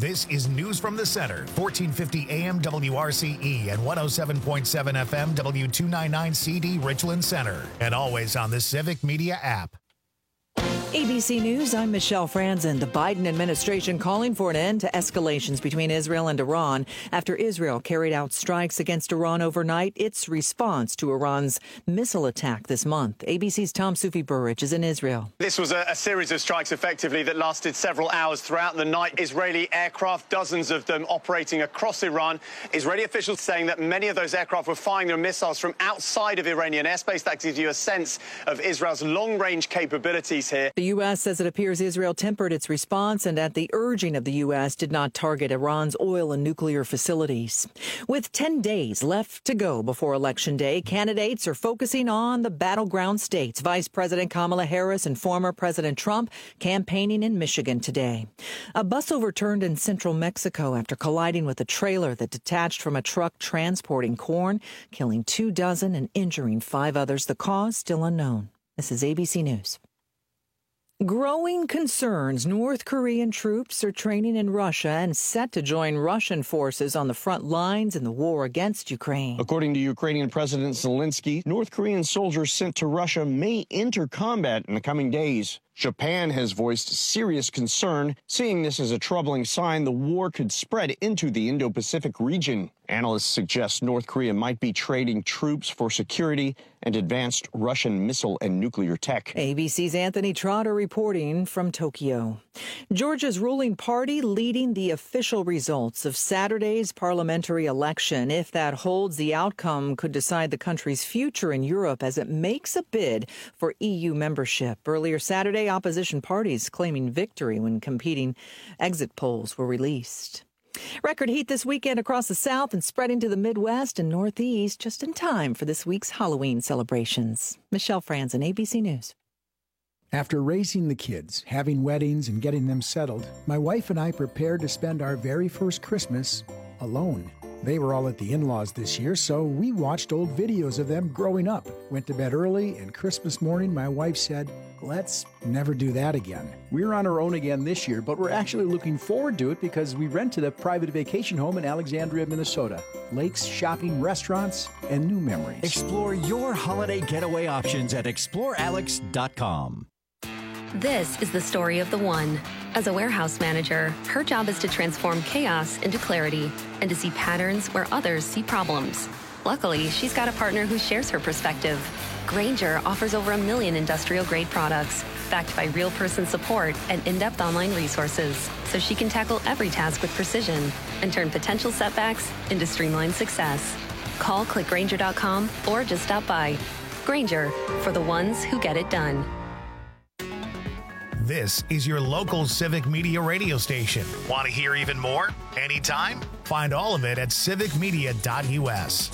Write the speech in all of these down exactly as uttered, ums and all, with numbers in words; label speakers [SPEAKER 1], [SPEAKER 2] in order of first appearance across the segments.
[SPEAKER 1] This is News from the Center, fourteen fifty A M W R C E and one oh seven point seven F M W two ninety-nine C D Richland Center, and always on the Civic Media app.
[SPEAKER 2] A B C News, I'm Michelle Franzen. The Biden administration calling for an end to escalations between Israel and Iran after Israel carried out strikes against Iran overnight. Its response to Iran's missile attack this month. A B C's Tom Sufi Burridge is in Israel.
[SPEAKER 3] This was a, a series of strikes, effectively, that lasted several hours throughout the night. Israeli aircraft, dozens of them operating across Iran. Israeli officials saying that many of those aircraft were firing their missiles from outside of Iranian airspace. That gives you a sense of Israel's long-range capabilities here.
[SPEAKER 2] The U S says it appears Israel tempered its response and, at the urging of the U S, did not target Iran's oil and nuclear facilities. With ten days left to go before Election Day, candidates are focusing on the battleground states. Vice President Kamala Harris and former President Trump campaigning in Michigan today. A bus overturned in central Mexico after colliding with a trailer that detached from a truck transporting corn, killing two dozen and injuring five others. The cause still unknown. This is A B C News. Growing concerns. North Korean troops are training in Russia and set to join Russian forces on the front lines in the war against Ukraine.
[SPEAKER 4] According to Ukrainian President Zelensky, North Korean soldiers sent to Russia may enter combat in the coming days. Japan has voiced serious concern, seeing this as a troubling sign the war could spread into the Indo-Pacific region. Analysts suggest North Korea might be trading troops for security and advanced Russian missile and nuclear tech.
[SPEAKER 2] A B C's Anthony Trotter reporting from Tokyo. Georgia's ruling party leading the official results of Saturday's parliamentary election. If that holds, the outcome could decide the country's future in Europe as it makes a bid for E U membership. Earlier Saturday, opposition parties claiming victory when competing exit polls were released. Record heat this weekend across the South and spreading to the Midwest and Northeast, just in time for this week's Halloween celebrations. Michelle Franzen, A B C News.
[SPEAKER 5] After raising the kids, having weddings, and getting them settled, my wife and I prepared to spend our very first Christmas alone. They were all at the in-laws this year, so we watched old videos of them growing up, went to bed early, and Christmas morning my wife said, let's never do that again.
[SPEAKER 6] We're on our own again this year, but we're actually looking forward to it because we rented a private vacation home in Alexandria, Minnesota.
[SPEAKER 5] Lakes, shopping, restaurants, and new memories.
[SPEAKER 7] Explore your holiday getaway options at explore alex dot com.
[SPEAKER 8] This is the story of the one. As a warehouse manager, her job is to transform chaos into clarity and to see patterns where others see problems. Luckily, she's got a partner who shares her perspective. Grainger offers over a million industrial-grade products, backed by real-person support and in-depth online resources, so she can tackle every task with precision and turn potential setbacks into streamlined success. Call click grainger dot com or just stop by. Grainger, for the ones who get it done.
[SPEAKER 1] This is your local Civic Media radio station. Want to hear even more? Anytime? Find all of it at civic media dot U S.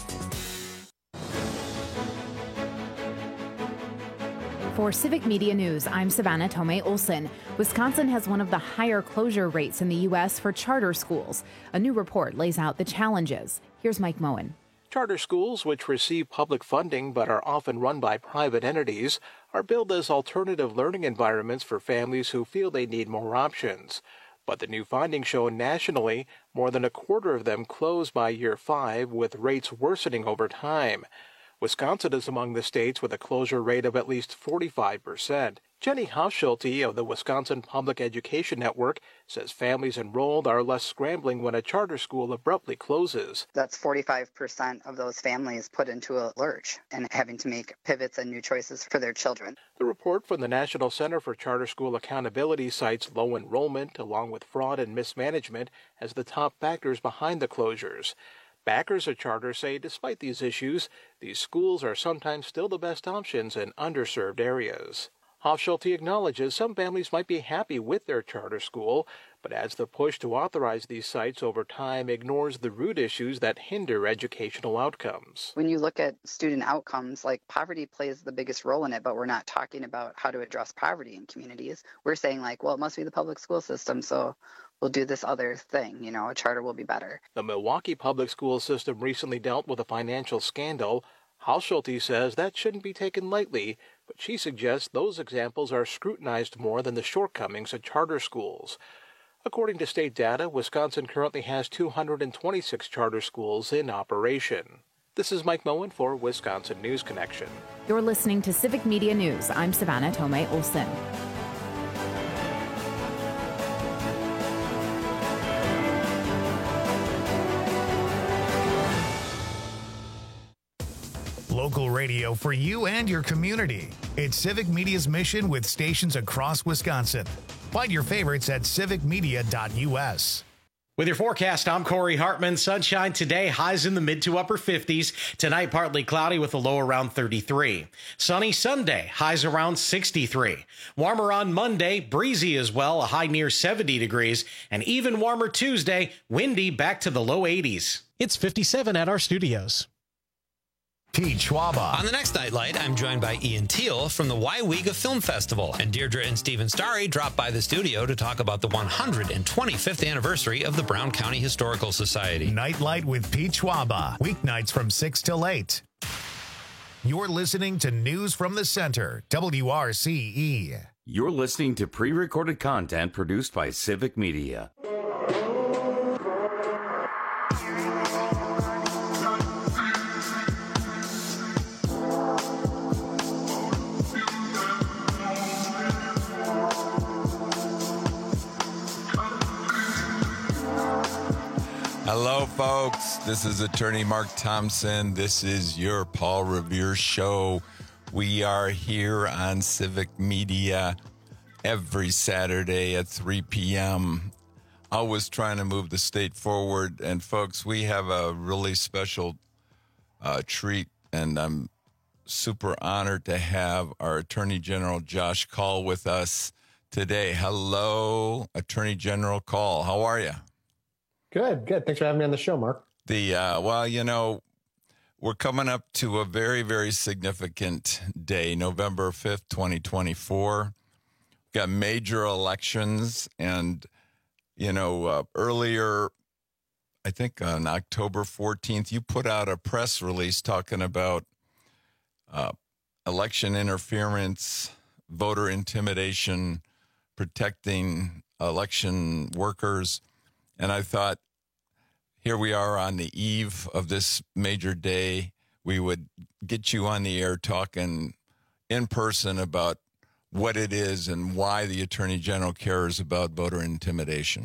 [SPEAKER 9] For Civic Media News, I'm Savannah Tomei Olson. Wisconsin has one of the higher closure rates in the U S for charter schools. A new report lays out the challenges. Here's Mike Moen.
[SPEAKER 10] Charter schools, which receive public funding but are often run by private entities, are billed as alternative learning environments for families who feel they need more options. But the new findings show nationally more than a quarter of them close by year five, with rates worsening over time. Wisconsin is among the states with a closure rate of at least forty-five percent. Jenny Hausschulte of the Wisconsin Public Education Network says families enrolled are less scrambling when a charter school abruptly closes.
[SPEAKER 11] That's forty-five percent of those families put into a lurch and having to make pivots and new choices for their children.
[SPEAKER 10] The report from the National Center for Charter School Accountability cites low enrollment along with fraud and mismanagement as the top factors behind the closures. Backers of charter say despite these issues, these schools are sometimes still the best options in underserved areas. Hausschulte acknowledges some families might be happy with their charter school, but adds the push to authorize these sites over time ignores the root issues that hinder educational outcomes.
[SPEAKER 11] When you look at student outcomes, like poverty plays the biggest role in it, but we're not talking about how to address poverty in communities. We're saying like, well, it must be the public school system, so we'll do this other thing, you know, a charter will be better.
[SPEAKER 10] The Milwaukee public school system recently dealt with a financial scandal. Hausschulte says that shouldn't be taken lightly, but she suggests those examples are scrutinized more than the shortcomings at charter schools. According to state data, Wisconsin currently has two hundred twenty-six charter schools in operation. This is Mike Moen for Wisconsin News Connection.
[SPEAKER 9] You're listening to Civic Media News. I'm Savannah Tomei Olson.
[SPEAKER 1] Local radio for you and your community. It's Civic Media's mission with stations across Wisconsin. Find your favorites at civic media dot u s.
[SPEAKER 12] With your forecast, I'm Corey Hartman. Sunshine today, highs in the mid to upper fifties. Tonight, partly cloudy with a low around thirty-three. Sunny Sunday, highs around sixty-three. Warmer on Monday, breezy as well, a high near seventy degrees. And even warmer Tuesday, windy back to the low eighties.
[SPEAKER 13] It's fifty-seven at our studios.
[SPEAKER 1] Pete Schwaba.
[SPEAKER 14] On the next Nightlight, I'm joined by Ian Teal from the Waiwiga Film Festival, and Deirdre and Stephen Starry drop by the studio to talk about the one hundred twenty-fifth anniversary of the Brown County Historical Society.
[SPEAKER 1] Nightlight with Pete Schwaba, weeknights from six till eight. You're listening to News from the Center, W R C E.
[SPEAKER 15] You're listening to pre-recorded content produced by Civic Media.
[SPEAKER 16] Hello, folks. This is Attorney Mark Thompson. This is your Paul Revere Show. We are here on Civic Media every Saturday at three p.m. Always trying to move the state forward. And, folks, we have a really special uh, treat, and I'm super honored to have our Attorney General Josh Kaul with us today. Hello, Attorney General Kaul. How are you?
[SPEAKER 17] Good, good. Thanks for having me on the show, Mark.
[SPEAKER 16] The uh, well, you know, we're coming up to a very, very significant day, November fifth, twenty twenty-four. We've got major elections, and, you know, uh, earlier, I think on October fourteenth, you put out a press release talking about uh, election interference, voter intimidation, protecting election workers. And I thought, here we are on the eve of this major day. We would get you on the air talking in person about what it is and why the Attorney General cares about voter intimidation.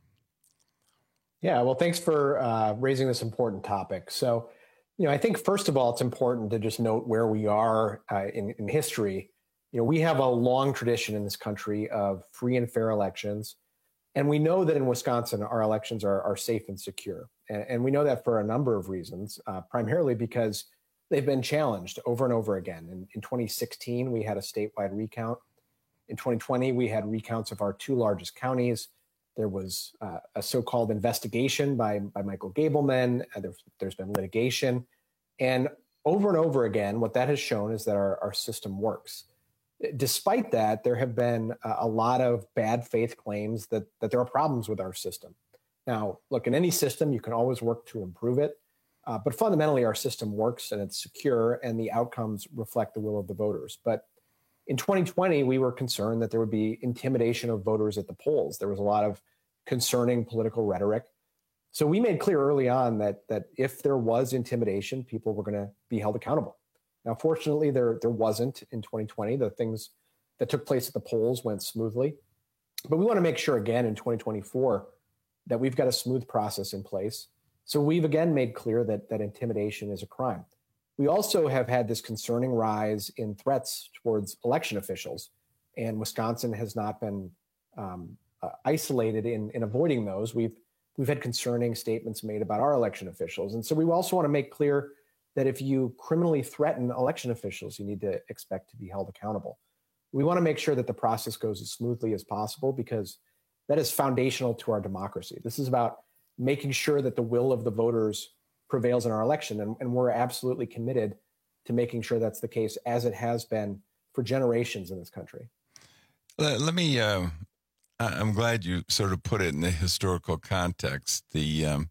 [SPEAKER 17] Yeah, well, thanks for uh, raising this important topic. So, you know, I think, first of all, it's important to just note where we are uh, in, in history. You know, we have a long tradition in this country of free and fair elections. And we know that in Wisconsin, our elections are, are safe and secure. And, and we know that for a number of reasons, uh, primarily because they've been challenged over and over again. In, in twenty sixteen, we had a statewide recount. In twenty twenty, we had recounts of our two largest counties. There was uh, a so-called investigation by, by Michael Gableman. Uh, there, there's been litigation. And over and over again, what that has shown is that our, our system works. Despite that, there have been a lot of bad faith claims that, that there are problems with our system. Now, look, in any system, you can always work to improve it. Uh, but fundamentally, our system works and it's secure and the outcomes reflect the will of the voters. But in twenty twenty, we were concerned that there would be intimidation of voters at the polls. There was a lot of concerning political rhetoric. So we made clear early on that, that if there was intimidation, people were going to be held accountable. Now, fortunately, there there wasn't in twenty twenty. The things that took place at the polls went smoothly. But we want to make sure again in twenty twenty-four that we've got a smooth process in place. So we've again made clear that that intimidation is a crime. We also have had this concerning rise in threats towards election officials. And Wisconsin has not been um, uh, isolated in, in avoiding those. We've, we've had concerning statements made about our election officials. And so we also want to make clear that if you criminally threaten election officials, you need to expect to be held accountable. We want to make sure that the process goes as smoothly as possible because that is foundational to our democracy. This is about making sure that the will of the voters prevails in our election, and, and we're absolutely committed to making sure that's the case, as it has been for generations in this country.
[SPEAKER 16] Let, let me, uh, I'm glad you sort of put it in the historical context. The um,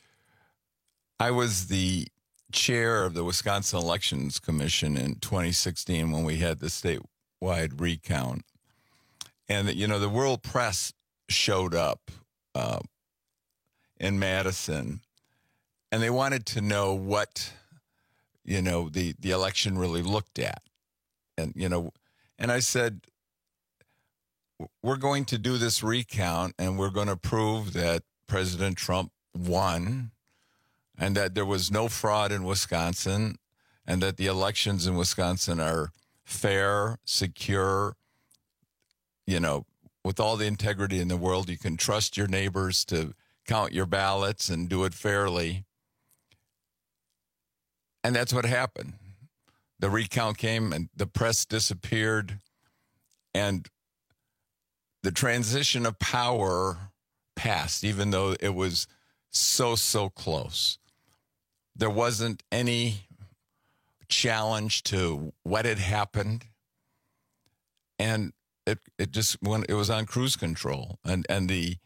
[SPEAKER 16] I was the chair of the Wisconsin Elections Commission in twenty sixteen when we had the statewide recount. And, you know, the world press showed up uh, in Madison, and they wanted to know what, you know, the, the election really looked at. And, you know, and I said, we're going to do this recount and we're going to prove that President Trump won and that there was no fraud in Wisconsin and that the elections in Wisconsin are fair, secure, you know, with all the integrity in the world. You can trust your neighbors to count your ballots and do it fairly. And that's what happened. The recount came and the press disappeared, and the transition of power passed, even though it was so, so close. There wasn't any challenge to what had happened. And it it just went, it was on cruise control. And and the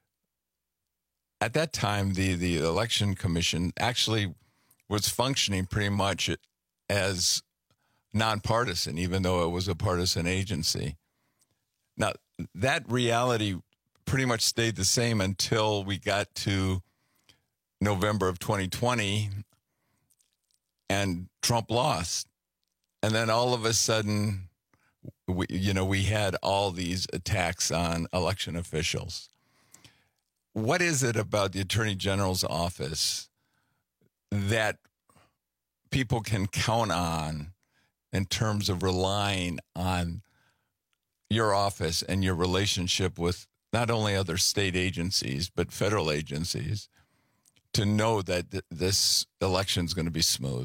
[SPEAKER 16] at that time the the election commission actually was functioning pretty much as nonpartisan, even though it was a partisan agency. Now, that reality pretty much stayed the same until we got to November of twenty twenty and Trump lost. And then all of a sudden, we, you know, we had all these attacks on election officials. What is it about the Attorney General's office that people can count on in terms of relying on your office and your relationship with not only other state agencies, but federal agencies to know that th- this election is going to be smooth?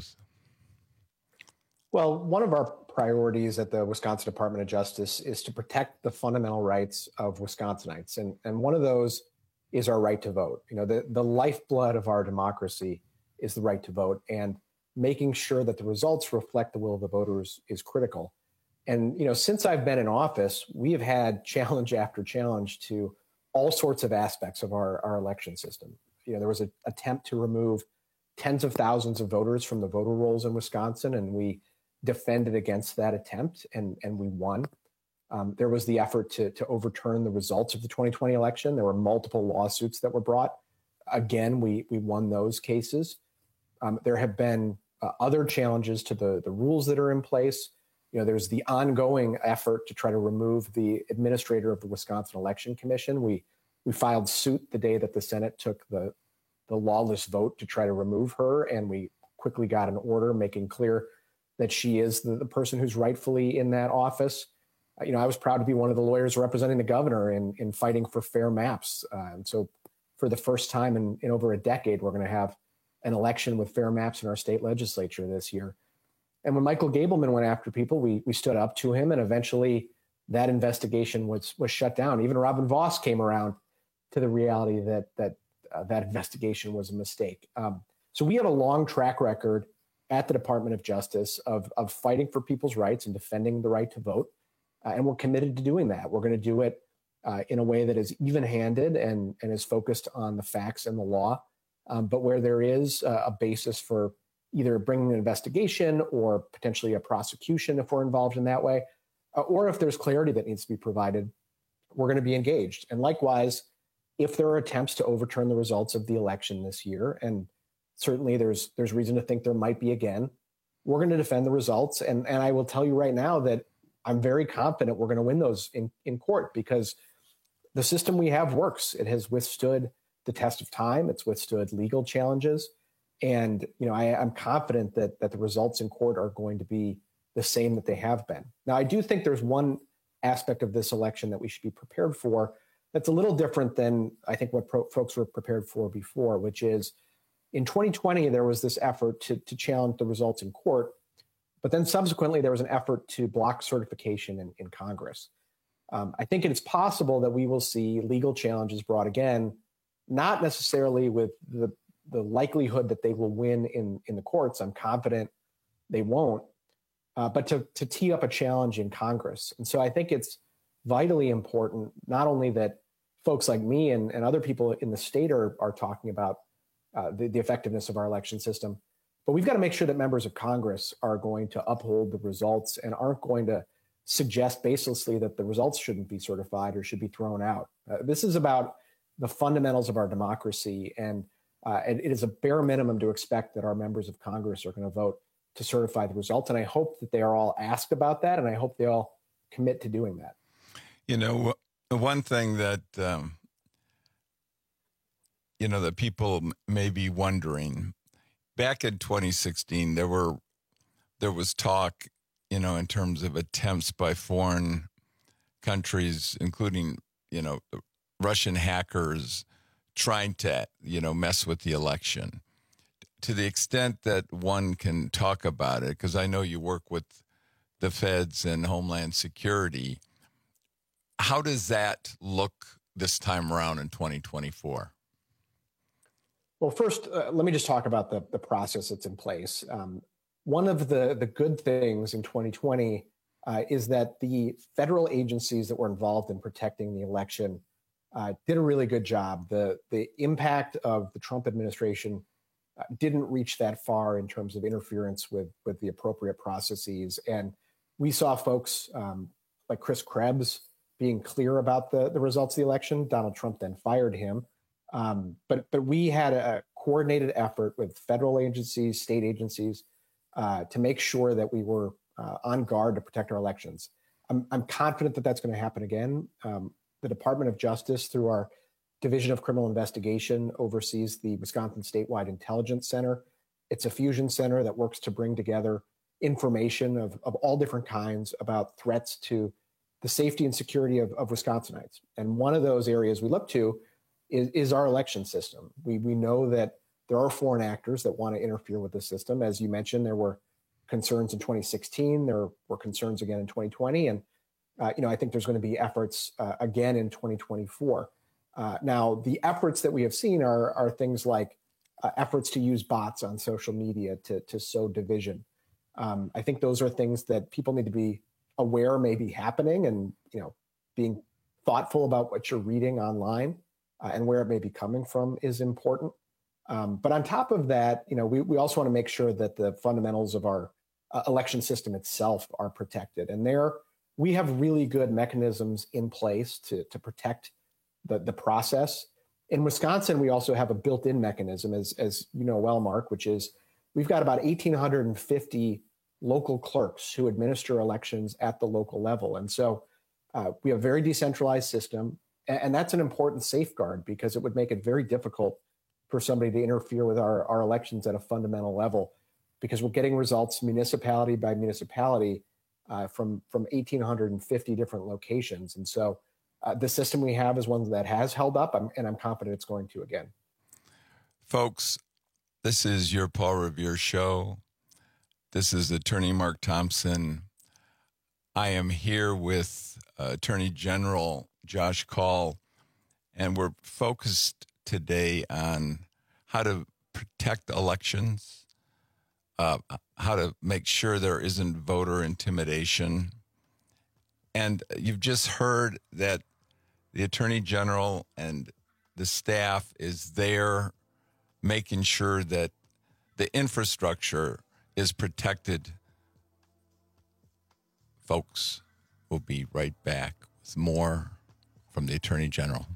[SPEAKER 17] Well, one of our priorities at the Wisconsin Department of Justice is to protect the fundamental rights of Wisconsinites. And, and one of those is our right to vote. You know, the, the lifeblood of our democracy is the right to vote. And making sure that the results reflect the will of the voters is critical. And, you know, since I've been in office, we have had challenge after challenge to all sorts of aspects of our, our election system. You know, there was an attempt to remove tens of thousands of voters from the voter rolls in Wisconsin, and we defended against that attempt, and, and we won. Um, there was the effort to, to overturn the results of the twenty twenty election. There were multiple lawsuits that were brought. Again, we, we won those cases. Um, there have been uh, other challenges to the, the rules that are in place. You know, there's the ongoing effort to try to remove the administrator of the Wisconsin Election Commission. We we filed suit the day that the Senate took the, the lawless vote to try to remove her, and we quickly got an order making clear that she is the, the person who's rightfully in that office. Uh, you know, I was proud to be one of the lawyers representing the governor in, in fighting for fair maps. Uh, and so for the first time in, in over a decade, we're going to have an election with fair maps in our state legislature this year. And when Michael Gableman went after people, we we stood up to him, and eventually that investigation was was shut down. Even Robin Vos came around to the reality that that uh, that investigation was a mistake. Um, so we have a long track record at the Department of Justice of of fighting for people's rights and defending the right to vote, uh, and we're committed to doing that. We're going to do it uh, in a way that is even-handed and and is focused on the facts and the law, um, but where there is a, a basis for either bringing an investigation or potentially a prosecution if we're involved in that way, uh, or if there's clarity that needs to be provided, we're going to be engaged. And likewise, if there are attempts to overturn the results of the election this year, and certainly there's there's reason to think there might be again, we're going to defend the results. And, and I will tell you right now that I'm very confident we're going to win those in, in court, because the system we have works. It has withstood the test of time. It's withstood legal challenges. And, you know, I, I'm confident that that the results in court are going to be the same that they have been. Now, I do think there's one aspect of this election that we should be prepared for that's a little different than I think what pro- folks were prepared for before, which is in twenty twenty, there was this effort to, to challenge the results in court, but then subsequently there was an effort to block certification in, in Congress. Um, I think it's possible that we will see legal challenges brought again, not necessarily with the the likelihood that they will win in, in the courts. I'm confident they won't, uh, but to, to tee up a challenge in Congress. And so I think it's vitally important, not only that folks like me and, and other people in the state are, are talking about uh, the, the effectiveness of our election system, but we've got to make sure that members of Congress are going to uphold the results and aren't going to suggest baselessly that the results shouldn't be certified or should be thrown out. Uh, this is about the fundamentals of our democracy. And uh, it, it is a bare minimum to expect that our members of Congress are going to vote to certify the result. And I hope that they are all asked about that, and I hope they all commit to doing that.
[SPEAKER 16] You know, one thing that, um, you know, that people may be wondering, back in twenty sixteen, there were there was talk, you know, in terms of attempts by foreign countries, including, you know, Russian hackers trying to, you know, mess with the election. To the extent that one can talk about it, because I know you work with the feds and Homeland Security, how does that look this time around in twenty twenty-four?
[SPEAKER 17] Well, first, uh, let me just talk about the, the process that's in place. Um, one of the, the good things in twenty twenty uh, is that the federal agencies that were involved in protecting the election uh, did a really good job. The, the impact of the Trump administration uh, didn't reach that far in terms of interference with, with the appropriate processes. And we saw folks um, like Chris Krebs being clear about the, the results of the election. Donald Trump then fired him. Um, but but we had a coordinated effort with federal agencies, state agencies, uh, to make sure that we were uh, on guard to protect our elections. I'm, I'm confident that that's going to happen again. Um, the Department of Justice, through our Division of Criminal Investigation, oversees the Wisconsin Statewide Intelligence Center. It's a fusion center that works to bring together information of, of all different kinds about threats to the safety and security of, of Wisconsinites. And one of those areas we look to is, is our election system. We, we know that there are foreign actors that want to interfere with the system. As you mentioned, there were concerns in twenty sixteen. There were concerns again in twenty twenty. And, uh, you know, I think there's going to be efforts uh, again in twenty twenty-four. Uh, now, the efforts that we have seen are, are things like uh, efforts to use bots on social media to, to sow division. Um, I think those are things that people need to be aware may be happening, and, you know, being thoughtful about what you're reading online uh, and where it may be coming from is important. Um, but on top of that, you know, we, we also want to make sure that the fundamentals of our uh, election system itself are protected. And there, we have really good mechanisms in place to, to protect the, the process. In Wisconsin, we also have a built-in mechanism, as, as you know well, Mark, which is we've got about one thousand eight hundred fifty local clerks who administer elections at the local level. And so uh, we have a very decentralized system. And, and that's an important safeguard, because it would make it very difficult for somebody to interfere with our, our elections at a fundamental level, because we're getting results municipality by municipality uh, from, from one thousand eight hundred fifty different locations. And so uh, the system we have is one that has held up, and I'm confident it's going to again.
[SPEAKER 16] Folks, this is your Paul Revere Show. This is Attorney Mark Thompson. I am here with uh, Attorney General Josh Kaul, and we're focused today on how to protect elections, uh, how to make sure there isn't voter intimidation. And you've just heard that the Attorney General and the staff is there making sure that the infrastructure is protected. Folks, we'll be right back with more from the Attorney General.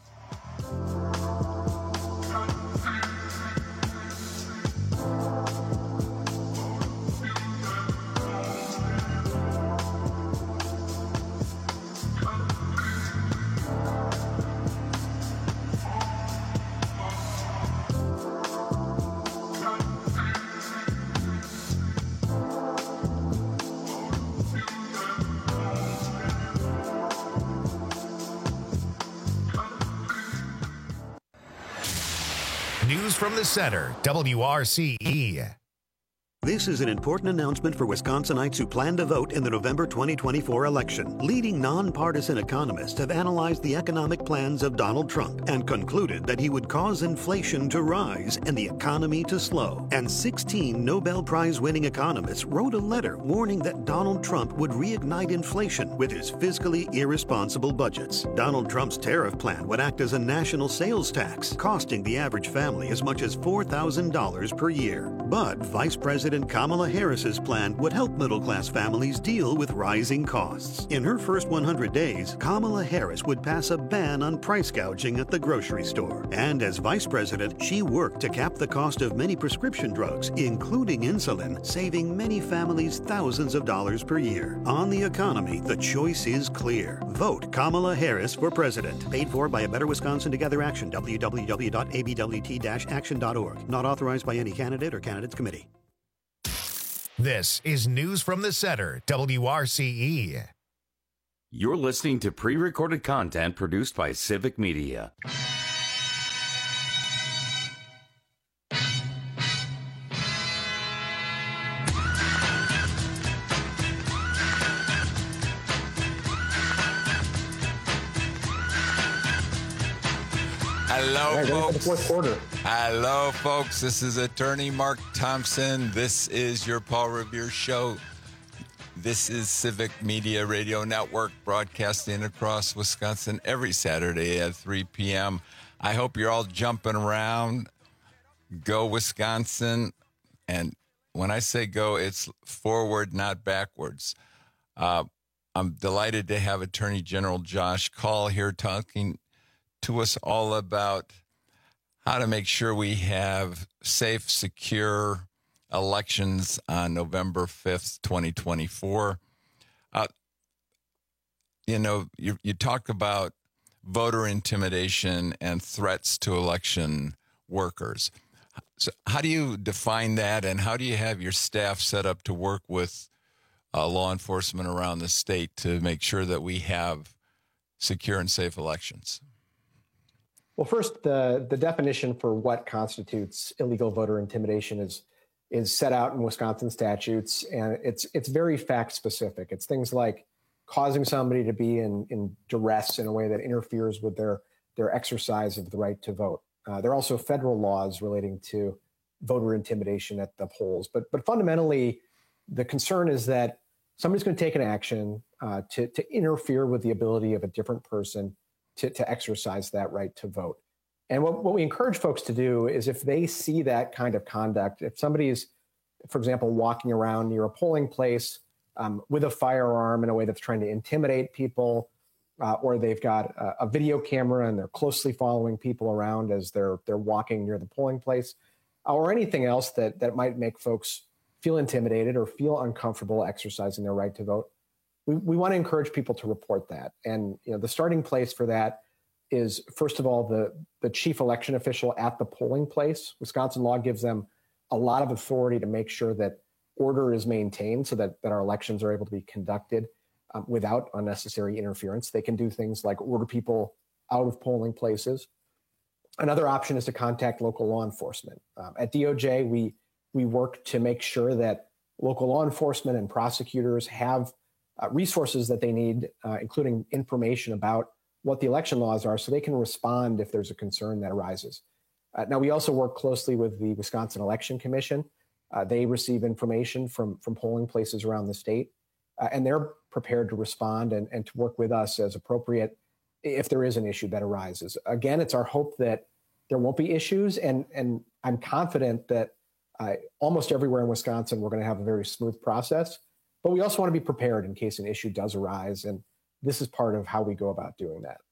[SPEAKER 1] News from the center, W R C E.
[SPEAKER 18] This is an important announcement for Wisconsinites who plan to vote in the November twenty twenty-four election. Leading nonpartisan economists have analyzed the economic plans of Donald Trump and concluded that he would cause inflation to rise and the economy to slow. And sixteen Nobel Prize-winning economists wrote a letter warning that Donald Trump would reignite inflation with his fiscally irresponsible budgets. Donald Trump's tariff plan would act as a national sales tax, costing the average family as much as four thousand dollars per year. But Vice President President Kamala Harris's plan would help middle-class families deal with rising costs. In her first one hundred days, Kamala Harris would pass a ban on price gouging at the grocery store. And as vice president, she worked to cap the cost of many prescription drugs, including insulin, saving many families thousands of dollars per year. On the economy, the choice is clear. Vote Kamala Harris for president. Paid for by A Better Wisconsin Together Action, w w w dot a b w t dash action dot org. Not authorized by any candidate or candidates committee.
[SPEAKER 1] This is News from the Center, W R C E.
[SPEAKER 15] You're listening to pre-recorded content produced by Civic Media.
[SPEAKER 16] Hello,
[SPEAKER 17] right,
[SPEAKER 16] folks.
[SPEAKER 17] Fourth quarter.
[SPEAKER 16] Hello, folks. This is Attorney Mark Thompson. This is your Paul Revere Show. This is Civic Media Radio Network, broadcasting across Wisconsin every Saturday at three p.m. I hope you're all jumping around. Go Wisconsin. And when I say go, it's forward, not backwards. Uh, I'm delighted to have Attorney General Josh Kaul here talking to us all about how to make sure we have safe, secure elections on November fifth, twenty twenty-four. Uh, you know, you, you talk about voter intimidation and threats to election workers. So how do you define that, and how do you have your staff set up to work with uh, law enforcement around the state to make sure that we have secure and safe elections?
[SPEAKER 17] Well, first, the, the definition for what constitutes illegal voter intimidation is is set out in Wisconsin statutes, and it's it's very fact specific. It's things like causing somebody to be in, in duress in a way that interferes with their their exercise of the right to vote. Uh, there are also federal laws relating to voter intimidation at the polls, but but fundamentally, the concern is that somebody's going to take an action uh, to to interfere with the ability of a different person To, to exercise that right to vote. And what, what we encourage folks to do is if they see that kind of conduct, if somebody is, for example, walking around near a polling place um, with a firearm in a way that's trying to intimidate people, uh, or they've got a, a video camera and they're closely following people around as they're they're walking near the polling place, or anything else that, that might make folks feel intimidated or feel uncomfortable exercising their right to vote, We, we want to encourage people to report that. And you know, the starting place for that is, first of all, the, the chief election official at the polling place. Wisconsin law gives them a lot of authority to make sure that order is maintained so that, that our elections are able to be conducted um, without unnecessary interference. They can do things like order people out of polling places. Another option is to contact local law enforcement. Um, at D O J, we, we work to make sure that local law enforcement and prosecutors have Uh, resources that they need, uh, including information about what the election laws are, so they can respond if there's a concern that arises. Uh, now, we also work closely with the Wisconsin Election Commission. Uh, they receive information from, from polling places around the state, uh, and they're prepared to respond and, and to work with us as appropriate if there is an issue that arises. Again, it's our hope that there won't be issues, and, and I'm confident that uh, almost everywhere in Wisconsin, we're going to have a very smooth process. But we also want to be prepared in case an issue does arise, and this is part of how we go about doing that.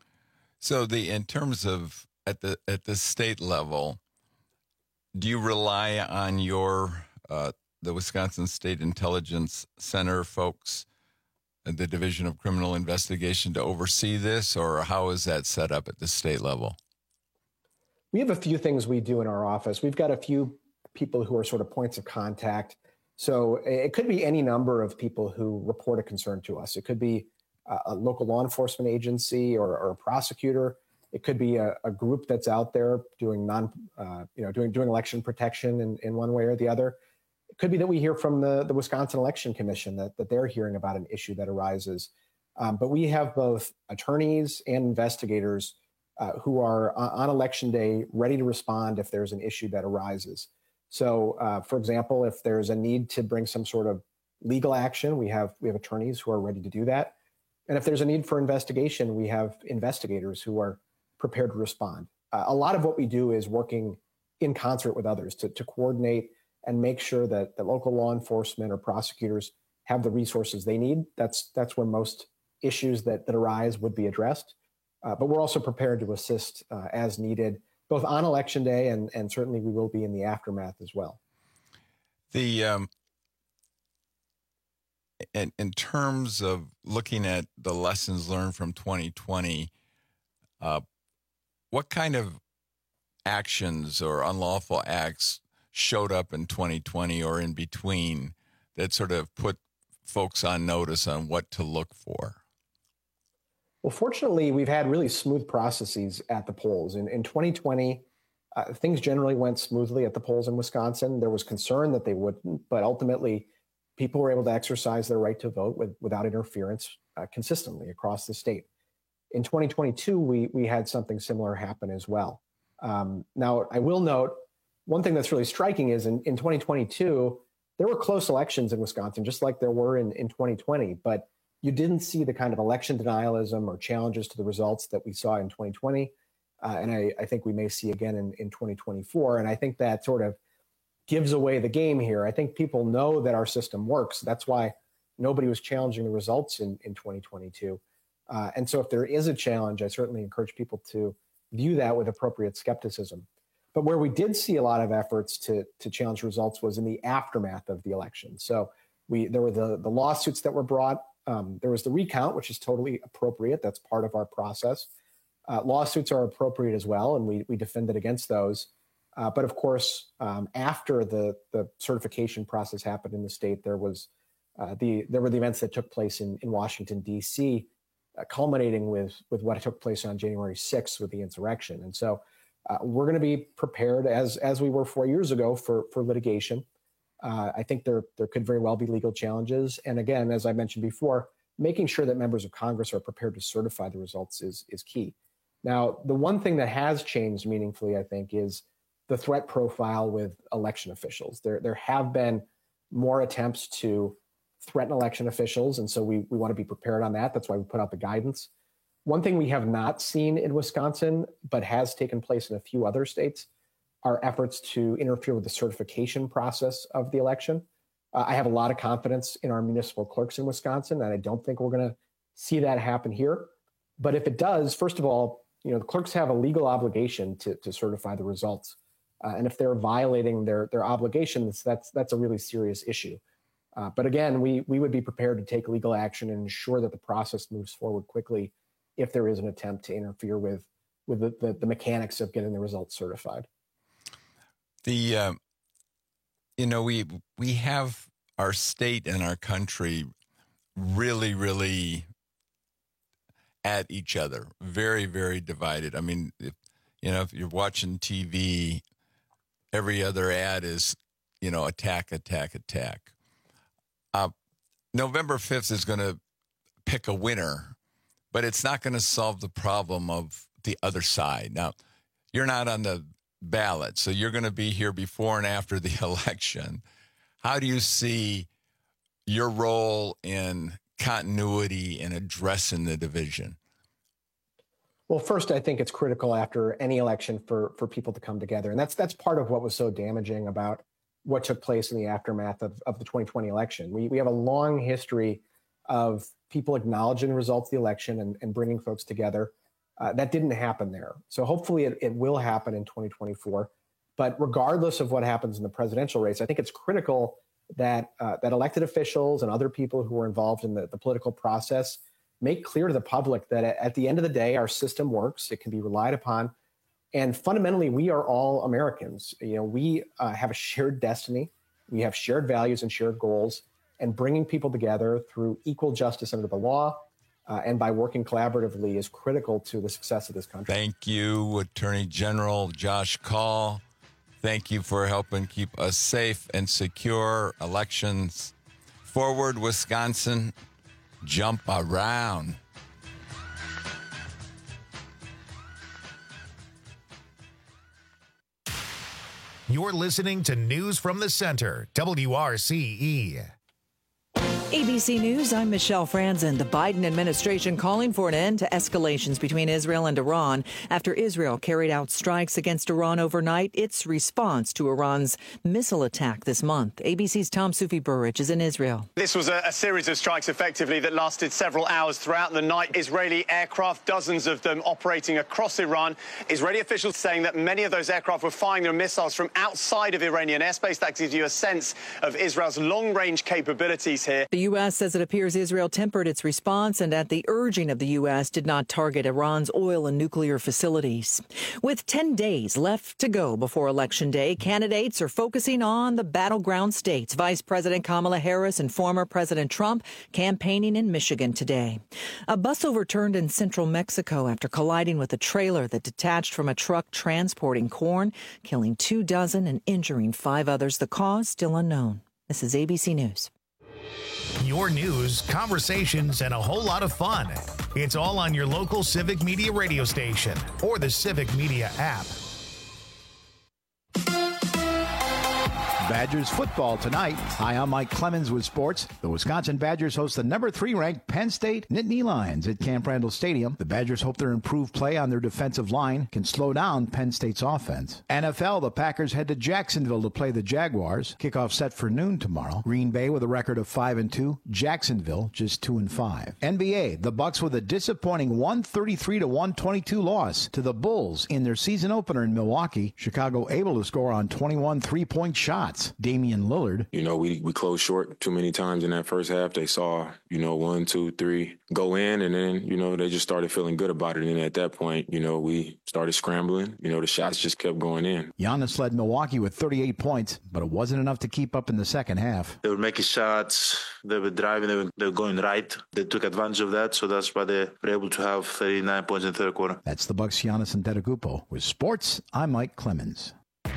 [SPEAKER 16] So, the in terms of at the at the state level, do you rely on your uh, the Wisconsin State Intelligence Center folks, the Division of Criminal Investigation, to oversee this, or how is that set up at the state level?
[SPEAKER 17] We have a few things we do in our office. We've got a few people who are sort of points of contact. So it could be any number of people who report a concern to us. It could be a local law enforcement agency or, or a prosecutor. It could be a, a group that's out there doing non, uh, you know, doing doing election protection in, in one way or the other. It could be that we hear from the, the Wisconsin Election Commission that, that they're hearing about an issue that arises. Um, but we have both attorneys and investigators uh, who are on election day ready to respond if there's an issue that arises. So, uh, for example, if there's a need to bring some sort of legal action, we have we have attorneys who are ready to do that. And if there's a need for investigation, we have investigators who are prepared to respond. Uh, a lot of what we do is working in concert with others to, to coordinate and make sure that the local law enforcement or prosecutors have the resources they need. That's that's where most issues that, that arise would be addressed. Uh, but we're also prepared to assist uh, as needed, both on Election Day and, and certainly we will be in the aftermath as well.
[SPEAKER 16] The um, in, in terms of looking at the lessons learned from twenty twenty, uh, what kind of actions or unlawful acts showed up in twenty twenty or in between that sort of put folks on notice on what to look for?
[SPEAKER 17] Well, fortunately, we've had really smooth processes at the polls. In, in twenty twenty, uh, things generally went smoothly at the polls in Wisconsin. There was concern that they wouldn't, but ultimately, people were able to exercise their right to vote with, without interference uh, consistently across the state. In twenty twenty-two, we, we had something similar happen as well. Um, now, I will note, one thing that's really striking is in, in twenty twenty-two, there were close elections in Wisconsin, just like there were in, in twenty twenty, but you didn't see the kind of election denialism or challenges to the results that we saw in twenty twenty. Uh, and I, I think we may see again in, in twenty twenty-four. And I think that sort of gives away the game here. I think people know that our system works. That's why nobody was challenging the results in, in twenty twenty-two. Uh, and so if there is a challenge, I certainly encourage people to view that with appropriate skepticism. But where we did see a lot of efforts to, to challenge results was in the aftermath of the election. So we there were the, the lawsuits that were brought. Um, there was the recount, which is totally appropriate. That's part of our process. Uh, lawsuits are appropriate as well, and we we defended against those. Uh, but of course, um, after the the certification process happened in the state, there was uh, the there were the events that took place in, in Washington, D C, uh, culminating with with what took place on January sixth with the insurrection. And so uh, we're going to be prepared as as we were four years ago for for litigation. Uh, I think there there could very well be legal challenges. And again, as I mentioned before, making sure that members of Congress are prepared to certify the results is is key. Now, the one thing that has changed meaningfully, I think, is the threat profile with election officials. There there have been more attempts to threaten election officials, and so we we want to be prepared on that. That's why we put out the guidance. One thing we have not seen in Wisconsin, but has taken place in a few other states, are efforts to interfere with the certification process of the election. Uh, I have a lot of confidence in our municipal clerks in Wisconsin, and I don't think we're going to see that happen here. But if it does, first of all, you know, the clerks have a legal obligation to, to certify the results. Uh, and if they're violating their, their obligations, that's that's a really serious issue. Uh, but again, we we would be prepared to take legal action and ensure that the process moves forward quickly if there is an attempt to interfere with, with the, the, the mechanics of getting the results certified.
[SPEAKER 16] The, uh, you know, we we have our state and our country really, really at each other, very, very divided. I mean, if, you know, if you're watching T V, every other ad is, you know, attack, attack, attack. Uh, November fifth is going to pick a winner, but it's not going to solve the problem of the other side. Now, you're not on the ballot, so you're going to be here before and after the election. How do you see your role in continuity and addressing the division?
[SPEAKER 17] Well, first, I think it's critical after any election for for people to come together. And that's that's part of what was so damaging about what took place in the aftermath of, of the twenty twenty election. We we have a long history of people acknowledging the results of the election and, and bringing folks together. Uh, that didn't happen there. So hopefully it, it will happen in twenty twenty-four. But regardless of what happens in the presidential race, I think it's critical that uh, that elected officials and other people who are involved in the, the political process make clear to the public that at the end of the day, our system works. It can be relied upon. And fundamentally, we are all Americans. You know, we uh, have a shared destiny. We have shared values and shared goals. And bringing people together through equal justice under the law uh, and by working collaboratively is critical to the success of this country.
[SPEAKER 16] Thank you, Attorney General Josh Kaul. Thank you for helping keep us safe and secure. Elections forward, Wisconsin. Jump around.
[SPEAKER 1] You're listening to News from the Center, W R C E.
[SPEAKER 2] A B C News, I'm Michelle Franzen. The Biden administration calling for an end to escalations between Israel and Iran after Israel carried out strikes against Iran overnight, its response to Iran's missile attack this month. A B C's Tom Sufi Burrich is in Israel.
[SPEAKER 3] This was a, a series of strikes effectively that lasted several hours throughout the night. Israeli aircraft, dozens of them operating across Iran. Israeli officials saying that many of those aircraft were firing their missiles from outside of Iranian airspace. That gives you a sense of Israel's long-range capabilities here.
[SPEAKER 2] The U S says it appears Israel tempered its response and at the urging of the U S did not target Iran's oil and nuclear facilities. With ten days left to go before Election Day, candidates are focusing on the battleground states. Vice President Kamala Harris and former President Trump campaigning in Michigan today. A bus overturned in central Mexico after colliding with a trailer that detached from a truck transporting corn, killing two dozen and injuring five others. The cause still unknown. This is A B C News.
[SPEAKER 1] Your news, conversations, and a whole lot of fun. It's all on your local Civic Media radio station or the Civic Media app.
[SPEAKER 6] Badgers football tonight. Hi, I'm Mike Clemens with sports. The Wisconsin Badgers host the number three ranked Penn State Nittany Lions at Camp Randall Stadium. The Badgers hope their improved play on their defensive line can slow down Penn State's offense. N F L, the Packers head to Jacksonville to play the Jaguars. Kickoff set for noon tomorrow. Green Bay with a record of five and two. Jacksonville just two and five. N B A, the Bucks with a disappointing one thirty-three to one twenty-two loss to the Bulls in their season opener in Milwaukee. Chicago able to score on twenty-one three-point shots. Damian Lillard.
[SPEAKER 19] You know, we, we closed short too many times in that first half. They saw, you know, one, two, three go in, and then, you know, they just started feeling good about it. And at that point, you know, we started scrambling. You know, the shots just kept going in.
[SPEAKER 6] Giannis led Milwaukee with thirty-eight points, but it wasn't enough to keep up in the second half.
[SPEAKER 20] They were making shots. They were driving. They were, they were going right. They took advantage of that, so that's why they were able to have thirty-nine points in the third quarter.
[SPEAKER 6] That's the Bucks' Giannis Antetokounmpo. With sports, I'm Mike Clemens.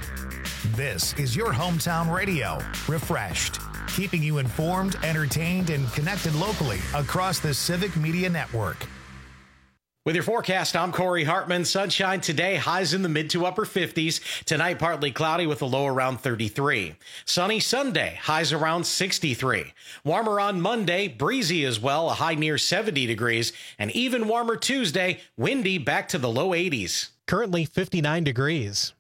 [SPEAKER 1] This is your hometown radio, refreshed, keeping you informed, entertained, and connected locally across the Civic Media Network.
[SPEAKER 12] With your forecast, I'm Corey Hartman. Sunshine today, highs in the mid to upper fifties. Tonight, partly cloudy with a low around thirty-three. Sunny Sunday, highs around sixty-three. Warmer on Monday, breezy as well, a high near seventy degrees. And even warmer Tuesday, windy back to the low eighties.
[SPEAKER 13] Currently fifty-nine degrees.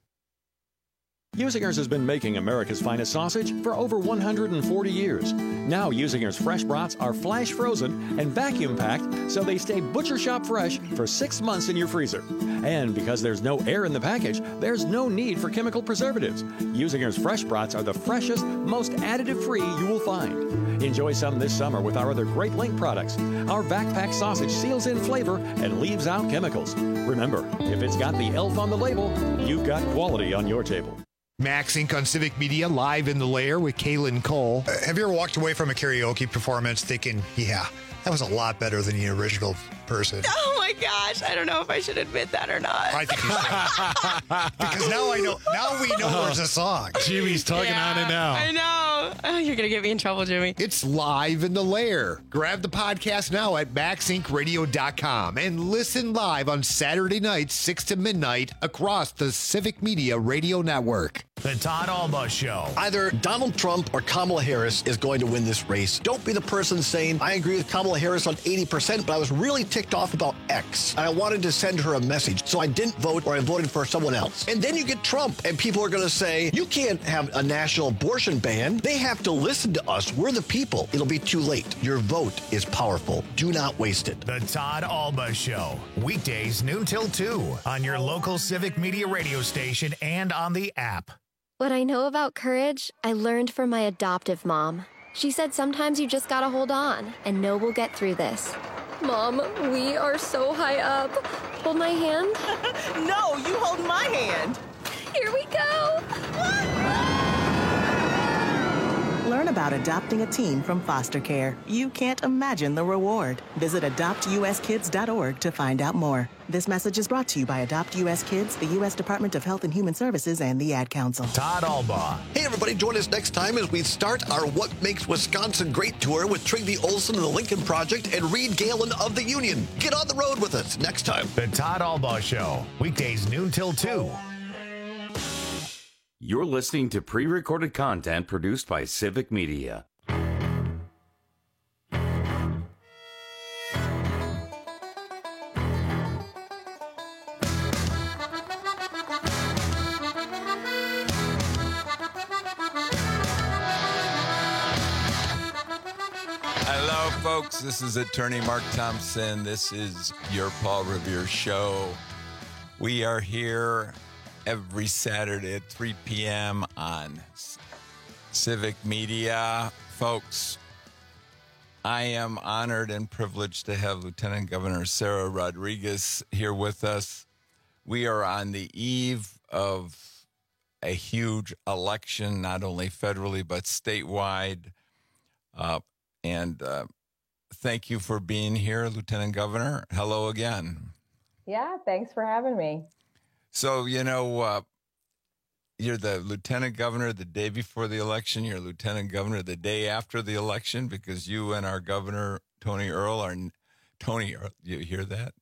[SPEAKER 21] Usinger's has been making America's finest sausage for over one hundred forty years. Now Usinger's fresh brats are flash frozen and vacuum packed so they stay butcher shop fresh for six months in your freezer. And because there's no air in the package, there's no need for chemical preservatives. Usinger's fresh brats are the freshest, most additive-free you will find. Enjoy some this summer with our other Great Link products. Our backpack sausage seals in flavor and leaves out chemicals. Remember, if it's got the elf on the label, you've got quality on your table.
[SPEAKER 22] Max Incorporated on Civic Media, live in the lair with Kaylin Cole.
[SPEAKER 23] Uh, have you ever walked away from a karaoke performance thinking, yeah, that was a lot better than the original person?
[SPEAKER 24] Oh my gosh, I don't know if I should admit that or not.
[SPEAKER 23] I think you should. Because now I know, now we know
[SPEAKER 22] Oh,
[SPEAKER 23] there's a song.
[SPEAKER 22] Jimmy's tugging
[SPEAKER 24] Yeah,
[SPEAKER 22] on it now.
[SPEAKER 24] I know. Oh, you're going to get me in trouble, Jimmy.
[SPEAKER 22] It's live in the lair. Grab the podcast now at max inc radio dot com and listen live on Saturday nights, six to midnight, across the Civic Media Radio Network.
[SPEAKER 1] The Todd Alba Show.
[SPEAKER 25] Either Donald Trump or Kamala Harris is going to win this race. Don't be the person saying, I agree with Kamala Harris on eighty percent, but I was really ticked off about X. And I wanted to send her a message, so I didn't vote or I voted for someone else. And then you get Trump, and people are going to say, you can't have a national abortion ban. They have to listen to us. We're the people. It'll be too late. Your vote is powerful. Do not waste it.
[SPEAKER 1] The Todd Alba Show. Weekdays noon till two on your local Civic Media radio station and on the app.
[SPEAKER 26] What I know about courage, I learned from my adoptive mom. She said sometimes you just gotta hold on and know we'll get through this. Mom, we are so high up. Hold my hand.
[SPEAKER 24] No, you hold my hand.
[SPEAKER 26] Here we go.
[SPEAKER 27] Learn about adopting a teen from foster care. You can't imagine the reward. Visit adopt u s kids dot org to find out more. This message is brought to you by Adopt U S Kids, the U S Department of Health and Human Services, and the Ad Council.
[SPEAKER 1] Todd Alba.
[SPEAKER 25] Hey, everybody, join us next time as we start our What Makes Wisconsin Great tour with Trygve Olsen of the Lincoln Project and Reed Galen of the Union. Get on the road with us next time.
[SPEAKER 1] The Todd Alba Show. Weekdays noon till two.
[SPEAKER 15] You're listening to pre-recorded content produced by Civic Media.
[SPEAKER 16] Hello, folks. This is attorney Mark Thompson. This is your Paul Revere Show. We are here every Saturday at three p.m. on Civic Media. Folks, I am honored and privileged to have Lieutenant Governor Sarah Rodriguez here with us. We are on the eve of a huge election, not only federally, but statewide. Uh, And uh, thank you for being here, Lieutenant Governor. Hello again.
[SPEAKER 4] Yeah, thanks for having me.
[SPEAKER 16] So, you know, uh, you're the Lieutenant Governor the day before the election. You're Lieutenant Governor the day after the election because you and our Governor, Tony Earl, are... Tony Earl, you hear that?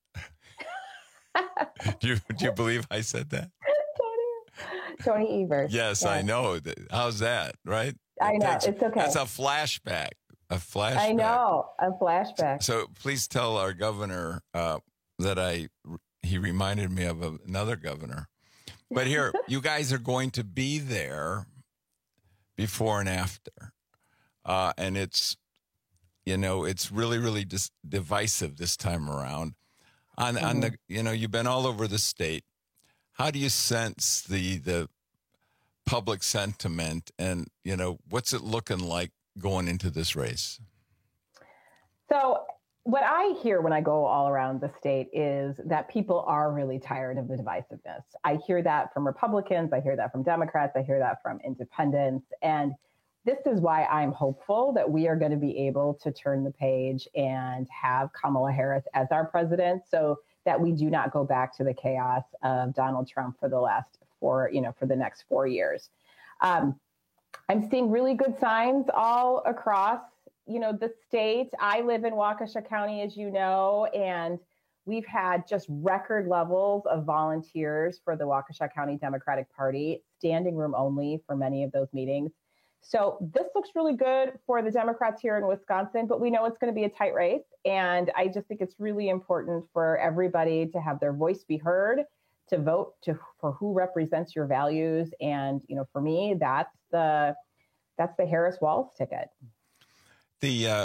[SPEAKER 16] do, you, do you believe I said that?
[SPEAKER 4] Tony, Tony Evers.
[SPEAKER 16] Yes, yeah. I know. How's that, right?
[SPEAKER 4] I know.
[SPEAKER 16] Takes,
[SPEAKER 4] it's okay.
[SPEAKER 16] That's a flashback. A flashback.
[SPEAKER 4] I know, a flashback.
[SPEAKER 16] So please tell our governor uh, that I he reminded me of another governor. But here, you guys are going to be there before and after. Uh, and it's, you know, it's really, really dis- divisive this time around. On, mm-hmm. on the, you know, you've been all over the state. How do you sense the the public sentiment and, you know, what's it looking like going into this race?
[SPEAKER 4] So what I hear when I go all around the state is that people are really tired of the divisiveness. I hear that from Republicans. I hear that from Democrats. I hear that from independents. And this is why I'm hopeful that we are going to be able to turn the page and have Kamala Harris as our president so that we do not go back to the chaos of Donald Trump for the last four, you know, for the next four years. Um, I'm seeing really good signs all across, you know, the state. I live in Waukesha County, as you know, and we've had just record levels of volunteers for the Waukesha County Democratic Party, standing room only for many of those meetings. So this looks really good for the Democrats here in Wisconsin, but we know it's going to be a tight race. And I just think it's really important for everybody to have their voice be heard, to vote to for who represents your values. And, you know, for me, that's the that's the Harris-Walz ticket.
[SPEAKER 16] The, uh,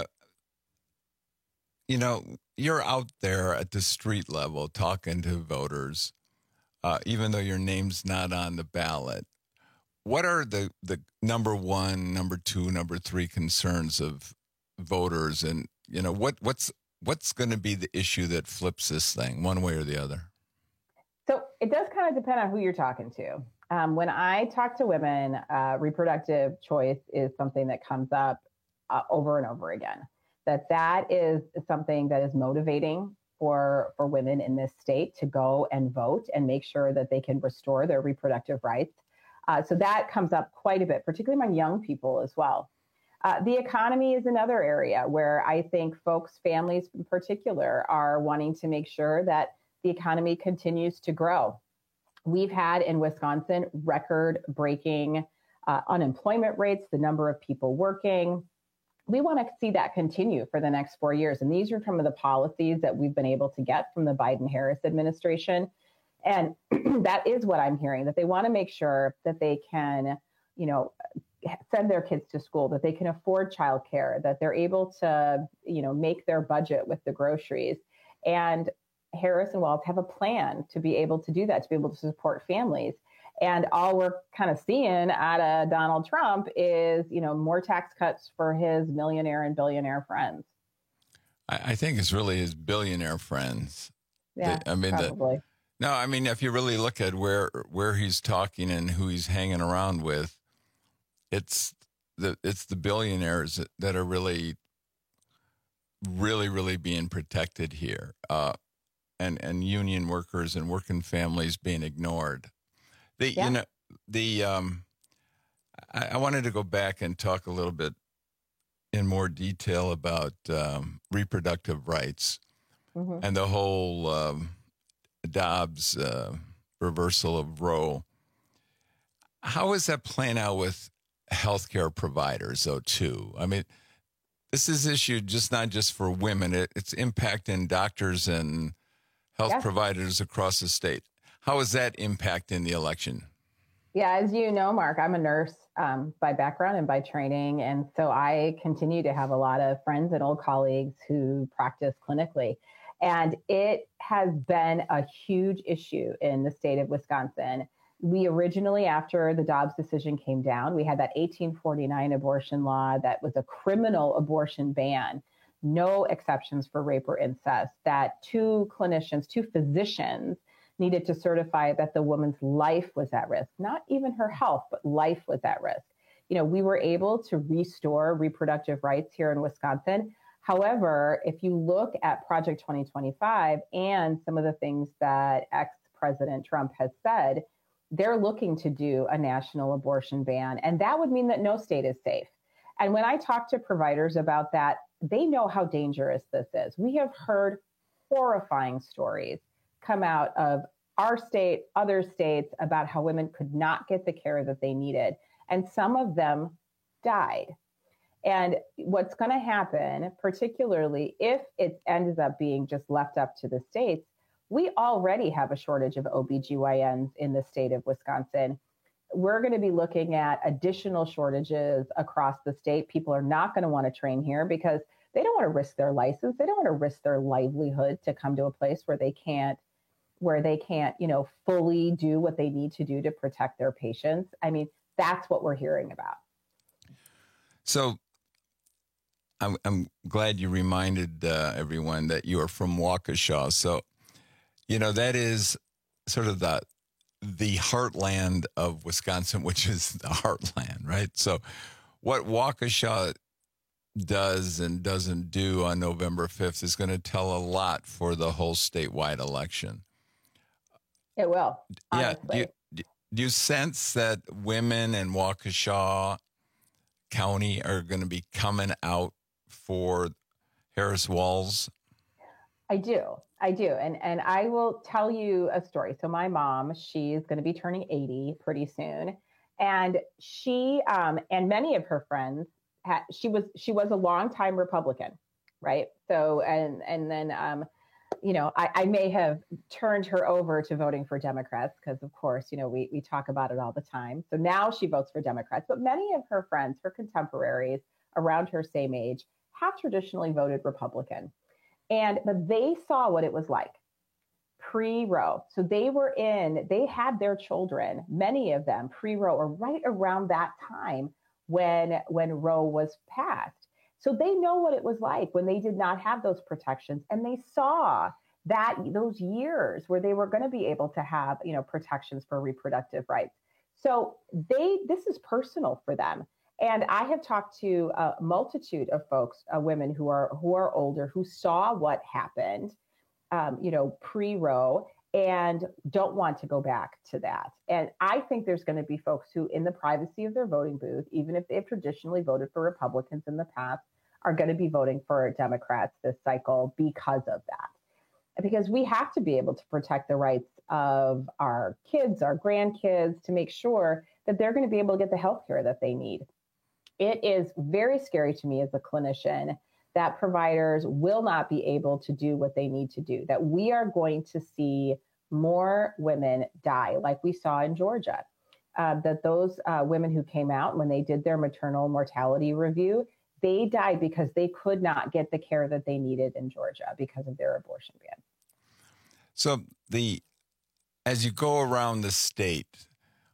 [SPEAKER 16] you know, you're out there at the street level talking to voters, uh, even though your name's not on the ballot. What are the, the number one, number two, number three concerns of voters? And, you know, what what's what's going to be the issue that flips this thing one way or the other?
[SPEAKER 4] So it does kind of depend on who you're talking to. Um, when I talk to women, uh, reproductive choice is something that comes up uh, over and over again. That that is something that is motivating for for women in this state to go and vote and make sure that they can restore their reproductive rights. Uh, so that comes up quite a bit, particularly among young people as well. Uh, the economy is another area where I think folks, families in particular, are wanting to make sure that the economy continues to grow. We've had in Wisconsin record-breaking uh, unemployment rates, the number of people working. We want to see that continue for the next four years. And these are some of the policies that we've been able to get from the Biden-Harris administration. And that is what I'm hearing, that they want to make sure that they can, you know, send their kids to school, that they can afford childcare, that they're able to, you know, make their budget with the groceries. And Harris and Walz have a plan to be able to do that, to be able to support families. And all we're kind of seeing out of Donald Trump is, you know, more tax cuts for his millionaire and billionaire friends.
[SPEAKER 16] I, I think it's really his billionaire friends.
[SPEAKER 4] Yeah,
[SPEAKER 16] I mean,
[SPEAKER 4] probably.
[SPEAKER 16] The, no, I mean, if you really look at where where he's talking and who he's hanging around with, it's the it's the billionaires that, that are really, really, really being protected here. Uh, and and union workers and working families being ignored. The yeah. you know the um, I, I wanted to go back and talk a little bit in more detail about um, reproductive rights mm-hmm. and the whole um, Dobbs uh, reversal of Roe. How is that playing out with healthcare providers, though? Too, I mean, this is issue just not just for women; it, it's impacting doctors and health yes. providers across the state. How is that impacting the election?
[SPEAKER 4] Yeah, as you know, Mark, I'm a nurse. um, by background and by training. And so I continue to have a lot of friends and old colleagues who practice clinically. And it has been a huge issue in the state of Wisconsin. We originally, after the Dobbs decision came down, we had that eighteen forty-nine abortion law that was a criminal abortion ban, no exceptions for rape or incest, that two clinicians, two physicians needed to certify that the woman's life was at risk, not even her health, but life was at risk. You know, we were able to restore reproductive rights here in Wisconsin. However, if you look at Project twenty twenty-five and some of the things that ex-President Trump has said, they're looking to do a national abortion ban, and that would mean that no state is safe. And when I talk to providers about that, they know how dangerous this is. We have heard horrifying stories come out of our state, other states, about how women could not get the care that they needed. And some of them died. And what's going to happen, particularly if it ends up being just left up to the states, we already have a shortage of O B G Y Ns in the state of Wisconsin. We're going to be looking at additional shortages across the state. People are not going to want to train here because they don't want to risk their license. They don't want to risk their livelihood to come to a place where they can't, where they can't, you know, fully do what they need to do to protect their patients. I mean, that's what we're hearing about.
[SPEAKER 16] So I'm, I'm glad you reminded uh, everyone that you are from Waukesha. So, you know, that is sort of the the heartland of Wisconsin, which is the heartland, right? So what Waukesha does and doesn't do on November fifth is going to tell a lot for the whole statewide election.
[SPEAKER 4] It will.
[SPEAKER 16] Yeah. Do you, do you sense that women in Waukesha County are going to be coming out for Harris Walz?
[SPEAKER 4] I do. I do. And and I will tell you a story. So my mom, she's going to be turning eighty pretty soon. And she um, and many of her friends, had, she was she was a longtime Republican, right? So and and then, um, you know, I, I may have turned her over to voting for Democrats because, of course, you know, we, we talk about it all the time. So now she votes for Democrats. But many of her friends, her contemporaries around her same age, have traditionally voted Republican. And but they saw what it was like pre-Roe. So they were in, they had their children, many of them pre-Roe or right around that time when, when Roe was passed. So they know what it was like when they did not have those protections. And they saw that those years where they were going to be able to have, you know, protections for reproductive rights. So they, this is personal for them. And I have talked to a multitude of folks, uh, women who are who are older, who saw what happened, um, you know, pre-Roe, and don't want to go back to that. And I think there's going to be folks who, in the privacy of their voting booth, even if they've traditionally voted for Republicans in the past, are going to be voting for Democrats this cycle because of that. Because we have to be able to protect the rights of our kids, our grandkids, to make sure that they're going to be able to get the health care that they need. It is very scary to me as a clinician that providers will not be able to do what they need to do, that we are going to see more women die like we saw in Georgia, uh, that those uh, women who came out when they did their maternal mortality review, they died because they could not get the care that they needed in Georgia because of their abortion ban.
[SPEAKER 16] So the as you go around the state,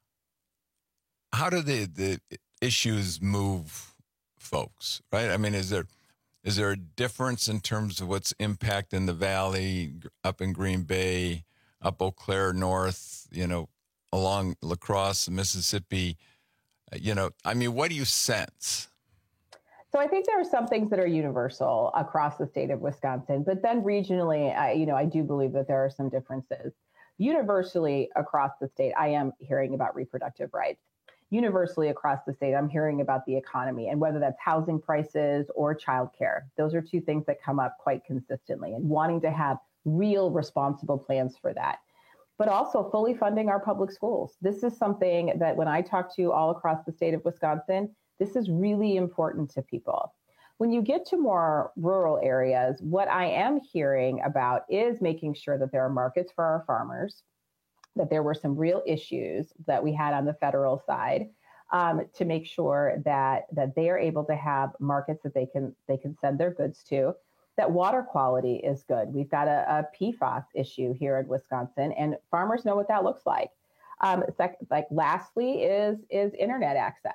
[SPEAKER 16] how do the, the issues move folks, right? I mean, is there is there a difference in terms of what's impacting the valley, up in Green Bay, up Eau Claire North, you know, along La Crosse, Mississippi? You know, I mean, what do you sense?
[SPEAKER 4] So I think there are some things that are universal across the state of Wisconsin, but then regionally, I, you know, I do believe that there are some differences. Universally across the state, I am hearing about reproductive rights. Universally across the state, I'm hearing about the economy and whether that's housing prices or childcare. Those are two things that come up quite consistently, and wanting to have real responsible plans for that. But also fully funding our public schools. This is something that when I talk to all across the state of Wisconsin, this is really important to people. When you get to more rural areas, what I am hearing about is making sure that there are markets for our farmers, that there were some real issues that we had on the federal side, um, to make sure that that they are able to have markets that they can they can send their goods to, that water quality is good. We've got a, a P FAS issue here in Wisconsin, and farmers know what that looks like. Um, sec- like lastly is is internet access.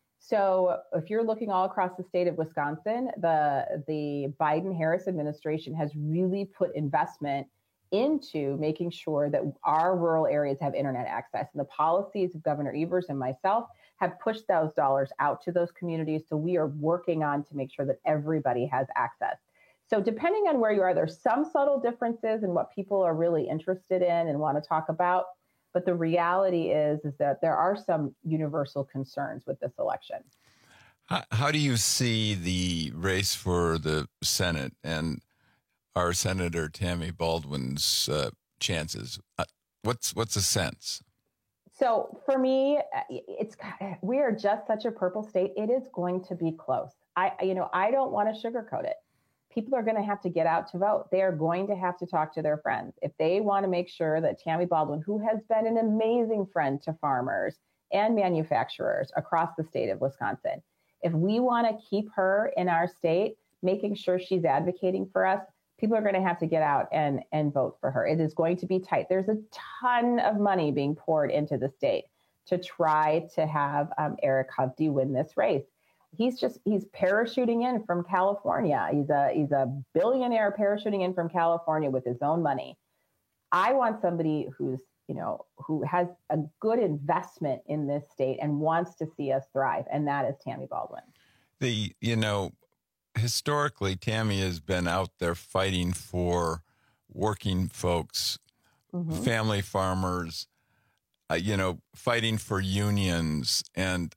[SPEAKER 4] So if you're looking all across the state of Wisconsin, the the Biden-Harris administration has really put investment into making sure that our rural areas have internet access. And the policies of Governor Evers and myself have pushed those dollars out to those communities. So we are working on to make sure that everybody has access. So depending on where you are, there's some subtle differences in what people are really interested in and want to talk about. But the reality is, is that there are some universal concerns with this election.
[SPEAKER 16] How, how do you see the race for the Senate and our Senator Tammy Baldwin's uh, chances? Uh, what's what's the sense?
[SPEAKER 4] So for me, it's we are just such a purple state. It is going to be close. I, you know, I don't want to sugarcoat it. People are going to have to get out to vote. They are going to have to talk to their friends. If they want to make sure that Tammy Baldwin, who has been an amazing friend to farmers and manufacturers across the state of Wisconsin, if we want to keep her in our state, making sure she's advocating for us, people are going to have to get out and, and vote for her. It is going to be tight. There's a ton of money being poured into the state to try to have um, Eric Hovde win this race. He's just, he's parachuting in from California. He's a, he's a billionaire parachuting in from California with his own money. I want somebody who's, you know, who has a good investment in this state and wants to see us thrive. And that is Tammy Baldwin.
[SPEAKER 16] The, you know, historically, Tammy has been out there fighting for working folks, mm-hmm. family farmers, uh, you know, fighting for unions. And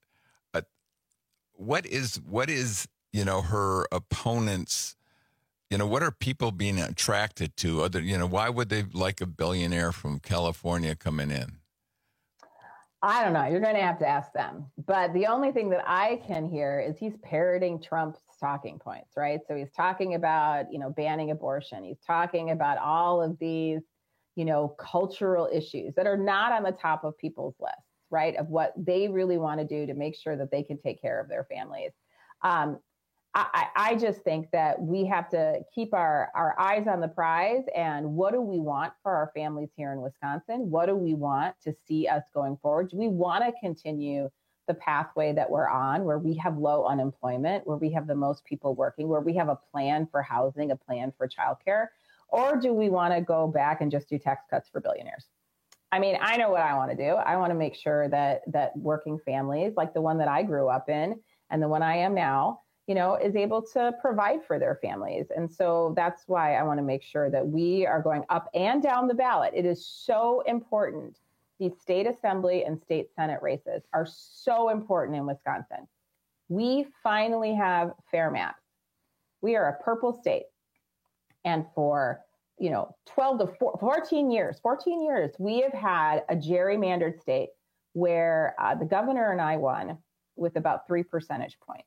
[SPEAKER 16] What is, what is, you know, her opponents, you know, what are people being attracted to? Other, you know, why would they like a billionaire from California coming in?
[SPEAKER 4] I don't know. You're going to have to ask them. But the only thing that I can hear is he's parroting Trump's talking points, right? So he's talking about, you know, banning abortion. He's talking about all of these, you know, cultural issues that are not on the top of people's lists, right, of what they really want to do to make sure that they can take care of their families. Um, I, I just think that we have to keep our, our eyes on the prize and what do we want for our families here in Wisconsin? What do we want to see us going forward? Do we want to continue the pathway that we're on, where we have low unemployment, where we have the most people working, where we have a plan for housing, a plan for childcare? Or do we want to go back and just do tax cuts for billionaires? I mean, I know what I want to do. I want to make sure that that working families, like the one that I grew up in and the one I am now, you know, is able to provide for their families. And so that's why I want to make sure that we are going up and down the ballot. It is so important. These state assembly and state Senate races are so important in Wisconsin. We finally have fair maps. We are a purple state. And for you know, twelve to fourteen years, fourteen years, we have had a gerrymandered state where uh, the governor and I won with about three percentage points.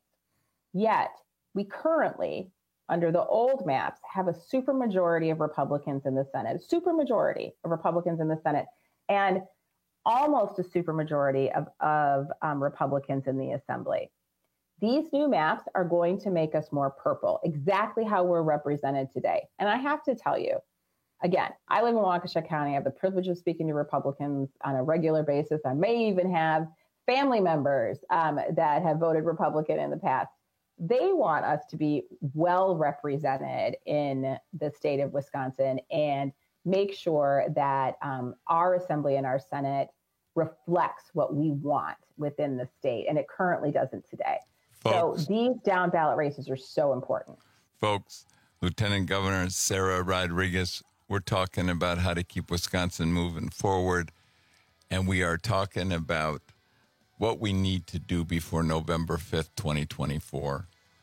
[SPEAKER 4] Yet we currently, under the old maps, have a supermajority of Republicans in the Senate, a supermajority of Republicans in the Senate, and almost a supermajority of, of um, Republicans in the Assembly. These new maps are going to make us more purple, exactly how we're represented today. And I have to tell you, again, I live in Waukesha County. I have the privilege of speaking to Republicans on a regular basis. I may even have family members um, that have voted Republican in the past. They want us to be well represented in the state of Wisconsin and make sure that um, our Assembly and our Senate reflects what we want within the state. And it currently doesn't today. Folks, so these down ballot races are so important.
[SPEAKER 16] Folks, Lieutenant Governor Sarah Rodriguez, we're talking about how to keep Wisconsin moving forward. And we are talking about what we need to do before November fifth, twenty twenty-four.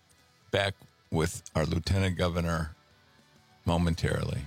[SPEAKER 16] Back with our Lieutenant Governor momentarily.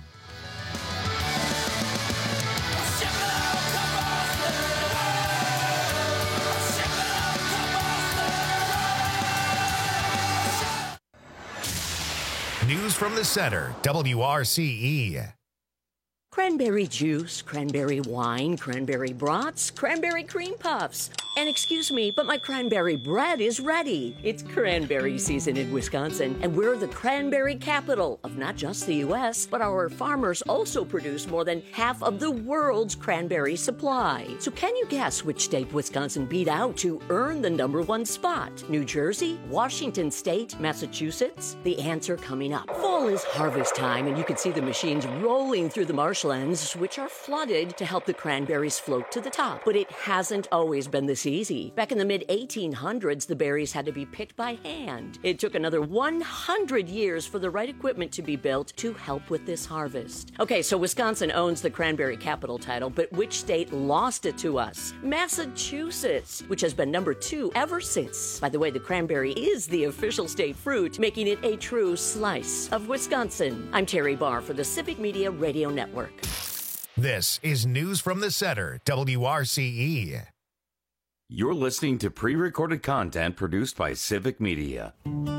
[SPEAKER 1] News from the center, W R C E.
[SPEAKER 5] Cranberry juice, cranberry wine, cranberry brats, cranberry cream puffs. And excuse me, but my cranberry bread is ready. It's cranberry season in Wisconsin, and we're the cranberry capital of not just the U S, but our farmers also produce more than half of the world's cranberry supply. So can you guess which state Wisconsin beat out to earn the number one spot? New Jersey, Washington State, Massachusetts? The answer coming up. Fall is harvest time, and you can see the machines rolling through the marshlands, which are flooded to help the cranberries float to the top. But it hasn't always been this easy. Back in the mid eighteen hundreds, the berries had to be picked by hand. It took another one hundred years for the right equipment to be built to help with this harvest. Okay, so Wisconsin owns the cranberry capital title, but which state lost it to us? Massachusetts, which has been number two ever since. By the way, the cranberry is the official state fruit, making it a true slice of Wisconsin. I'm Terry Barr for the Civic Media Radio Network.
[SPEAKER 1] This is News from the Center, W R C E.
[SPEAKER 15] You're listening to pre-recorded content produced by Civic Media.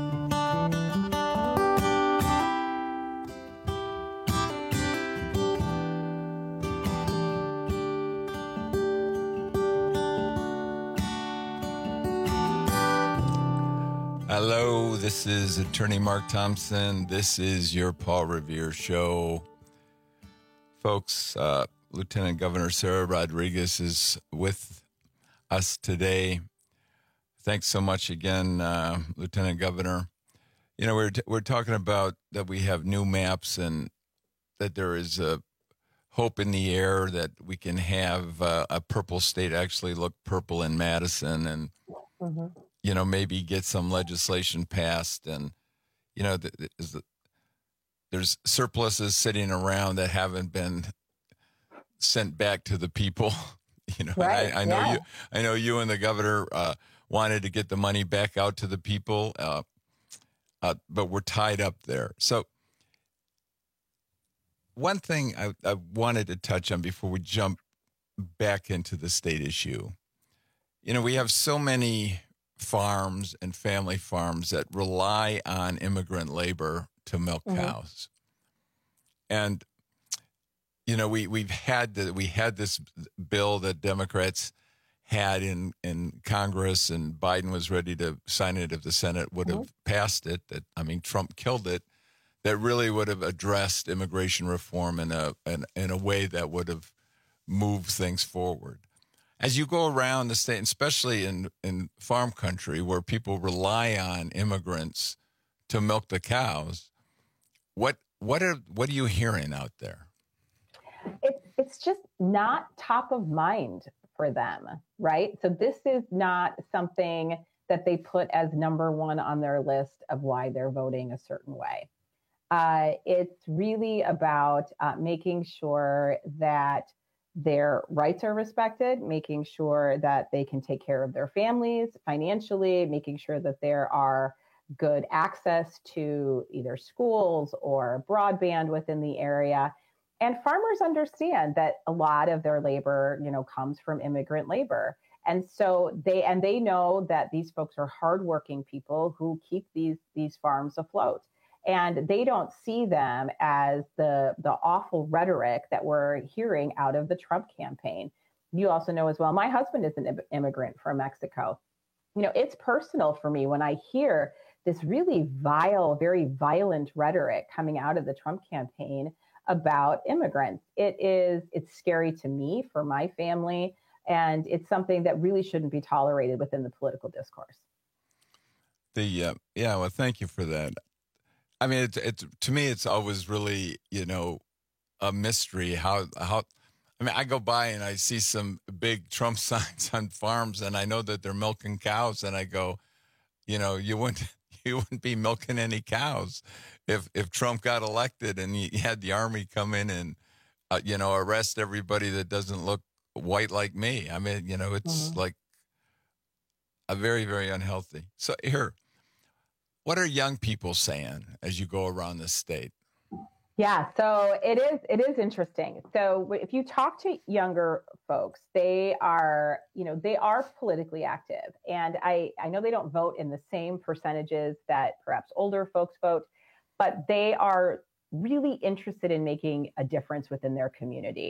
[SPEAKER 16] Hello, this is Attorney Mark Thompson. This is your Paul Revere Show. Folks, uh, Lieutenant Governor Sarah Rodriguez is with us today. Thanks so much again, uh, Lieutenant Governor. You know, we're t- we're talking about that we have new maps and that there is a hope in the air that we can have uh, a purple state actually look purple in Madison, and mm-hmm. you know, maybe get some legislation passed. And you know, th- th- there's surpluses sitting around that haven't been sent back to the people. You know,
[SPEAKER 4] right,
[SPEAKER 16] I, I know
[SPEAKER 4] yeah.
[SPEAKER 16] you. I know you and the governor uh, wanted to get the money back out to the people, uh, uh, but we're tied up there. So, one thing I, I wanted to touch on before we jump back into the state issue. You know, we have so many farms and family farms that rely on immigrant labor to milk mm-hmm. cows, and you know, we we've had the, we had this bill that Democrats had in, in Congress, and Biden was ready to sign it if the Senate would have mm-hmm. passed it. That I mean, Trump killed it. That really would have addressed immigration reform in a in, in a way that would have moved things forward. As you go around the state, especially in, in farm country where people rely on immigrants to milk the cows, what what are what are you hearing out there?
[SPEAKER 4] It's it's just not top of mind for them, right? So this is not something that they put as number one on their list of why they're voting a certain way. Uh, it's really about uh, making sure that their rights are respected, making sure that they can take care of their families financially, making sure that there are good access to either schools or broadband within the area. And farmers understand that a lot of their labor, you know, comes from immigrant labor. And so they and they know that these folks are hardworking people who keep these these farms afloat. And they don't see them as the the awful rhetoric that we're hearing out of the Trump campaign. You also know as well, my husband is an immigrant from Mexico. You know, it's personal for me when I hear this really vile, very violent rhetoric coming out of the Trump campaign about immigrants. It is, it's scary to me, for my family, and it's something that really shouldn't be tolerated within the political discourse.
[SPEAKER 16] The uh, yeah, well, thank you for that. I mean, it's, it's to me, it's always really, you know, a mystery how how. I mean, I go by and I see some big Trump signs on farms, and I know that they're milking cows, and I go, you know, you wouldn't you wouldn't be milking any cows if if Trump got elected and he had the army come in and uh, you know, arrest everybody that doesn't look white like me. I mean, you know, it's mm-hmm. like a very, very unhealthy. So here, what are young people saying as you go around the state?
[SPEAKER 4] Yeah, so it is it is interesting. So if you talk to younger folks, they are, you know, they are politically active. And I, I know they don't vote in the same percentages that perhaps older folks vote, but they are really interested in making a difference within their community.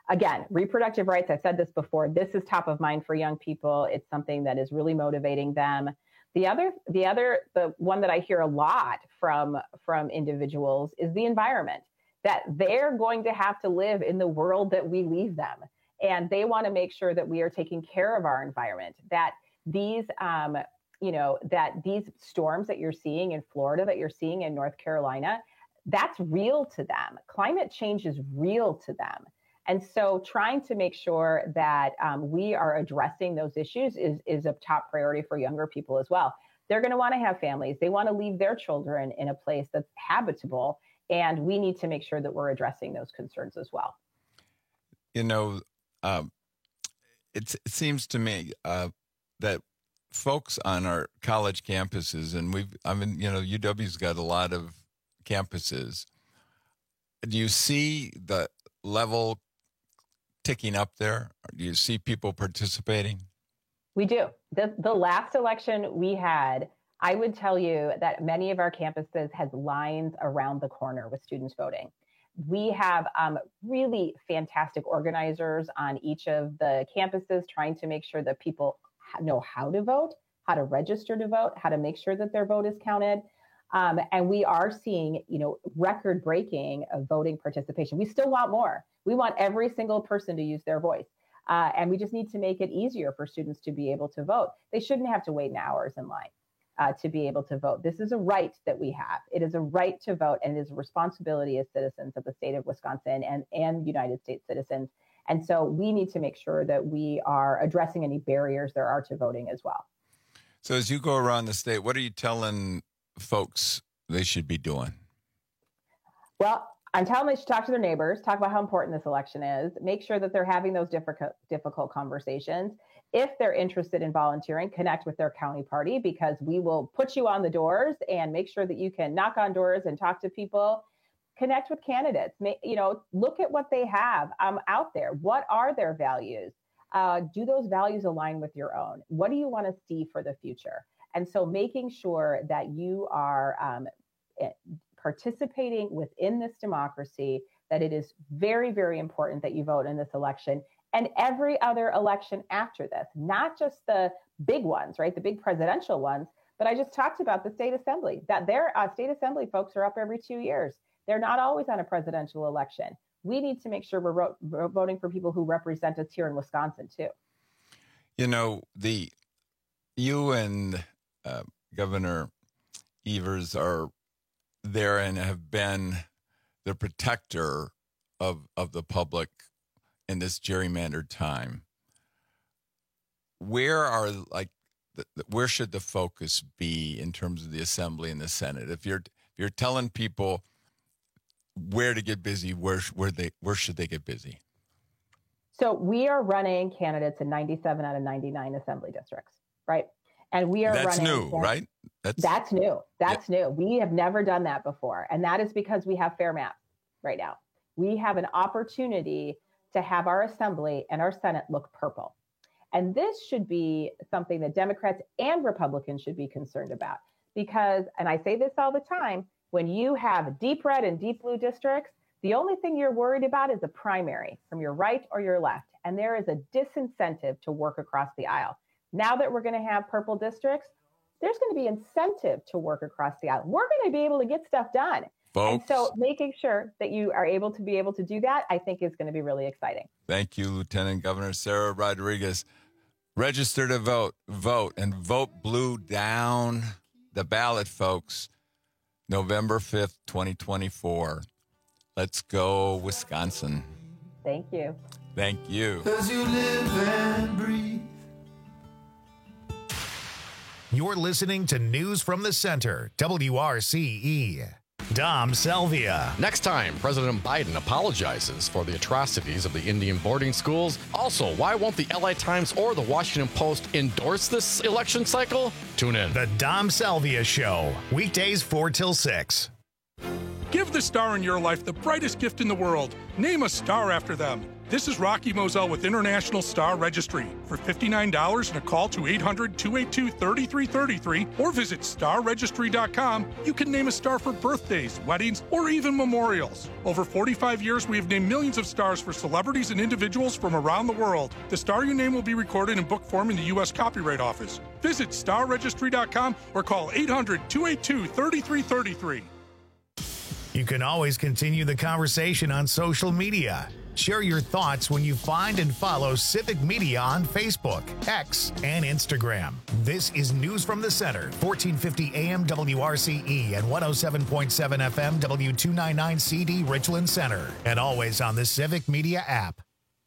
[SPEAKER 4] again, reproductive rights, I've said this before, this is top of mind for young people. It's something that is really motivating them. The other, the other, the one that I hear a lot from, from individuals is the environment, that they're going to have to live in the world that we leave them. And they want to make sure that we are taking care of our environment, that these, um, you know, that these storms that you're seeing in Florida, that you're seeing in North Carolina, that's real to them. Climate change is real to them. And so trying to make sure that um, we are addressing those issues is, is a top priority for younger people as well. They're going to want to have families. They want to leave their children in a place that's habitable. And we need to make sure that we're addressing those concerns as well.
[SPEAKER 16] You know, um, it's, it seems to me uh, that folks on our college campuses, and we've, I mean, you know, U W's got a lot of campuses. Do you see the level ticking up there? Do you see people participating? We do. The, the last election we had, I would tell you that many of our campuses had lines around the corner with students voting. We have um, really fantastic organizers on each of the campuses trying to make sure that people know how to vote, how to register to vote, how to make sure that their vote is counted. Um, and we are seeing, you know, record-breaking of voting participation. We still want more. We want every single person to use their voice. Uh, and we just need to make it easier for students to be able to vote. They shouldn't have to wait hours in line uh, to be able to vote. This is a right that we have. It is a right to vote, and it is a responsibility as citizens of the state of Wisconsin and, and United States citizens. And so we need to make sure that we are addressing any barriers there are to voting as well. So as you go around the state, what are you telling folks they should be doing? Well, I'm telling them they should talk to their neighbors, talk about how important this election is, make sure that they're having those difficult, difficult conversations. If they're interested in volunteering, connect with their county party, because we will put you on the doors and make sure that you can knock on doors and talk to people. Connect with candidates, you know, look at what they have um, out there. What are their values? Uh, do those values align with your own? What do you want to see for the future? And so making sure that you are um, participating within this democracy, that it is very, very important that you vote in this election and every other election after this, not just the big ones, right? The big presidential ones, but I just talked about the state assembly, that their uh, state assembly folks are up every two years. They're not always on a presidential election. We need to make sure we're, ro- we're voting for people who represent us here in Wisconsin, too. You know, the you and uh, Governor Evers are there and have been the protector of, of the public in this gerrymandered time. Where are, like, the, where should the focus be in terms of the Assembly and the Senate? If you're, if you're telling people where to get busy, where where they where should they get busy? So we are running candidates in ninety-seven out of ninety-nine assembly districts, right? And we are that's
[SPEAKER 4] running.
[SPEAKER 16] New, right?
[SPEAKER 4] That's that's new. That's yeah. new. We have never done that before, and that is because we have fair maps right now. We have an opportunity to have our assembly and our Senate look purple, and this should be something that Democrats and Republicans should be concerned about, because, and I say this all the time, when you have deep red and deep blue districts, the only thing you're worried about is a primary from your right or your left. And there is a disincentive to work across the aisle. Now that we're going to have purple districts, there's going to be incentive to work across the aisle. We're going to be able to get stuff done. Folks, and so making sure that you are able to be able to do that, I think, is going to be really exciting. Thank you, Lieutenant Governor Sarah Rodriguez. Register to vote, vote, and vote blue down the ballot, folks. November fifth, twenty twenty-four. Let's go, Wisconsin. Thank you. Thank you. 'Cause you live and breathe.
[SPEAKER 1] You're listening to News from the Center, W R C E. Dom Salvia.
[SPEAKER 7] Next time, President Biden apologizes for the atrocities of the Indian boarding schools. Also, why won't the L A Times or the Washington Post endorse this election cycle? Tune in.
[SPEAKER 1] The Dom Salvia Show, weekdays four till six.
[SPEAKER 8] Give the star in your life the brightest gift in the world. Name a star after them. This is Rocky Moselle with International Star Registry. For fifty-nine dollars and a call to eight hundred, two eight two, three three three three or visit star registry dot com, you can name a star for birthdays, weddings, or even memorials. Over forty-five years, we have named millions of stars for celebrities and individuals from around the world. The star you name will be recorded in book form in the U S Copyright Office. Visit star registry dot com or call eight hundred, two eight two, three three three three.
[SPEAKER 1] You can always continue the conversation on social media. Share your thoughts when you find and follow Civic Media on Facebook, X, and Instagram. This is News from the Center, fourteen fifty A M W R C E and one oh seven point seven F M W two ninety-nine C D Richland Center, and always on the Civic Media app.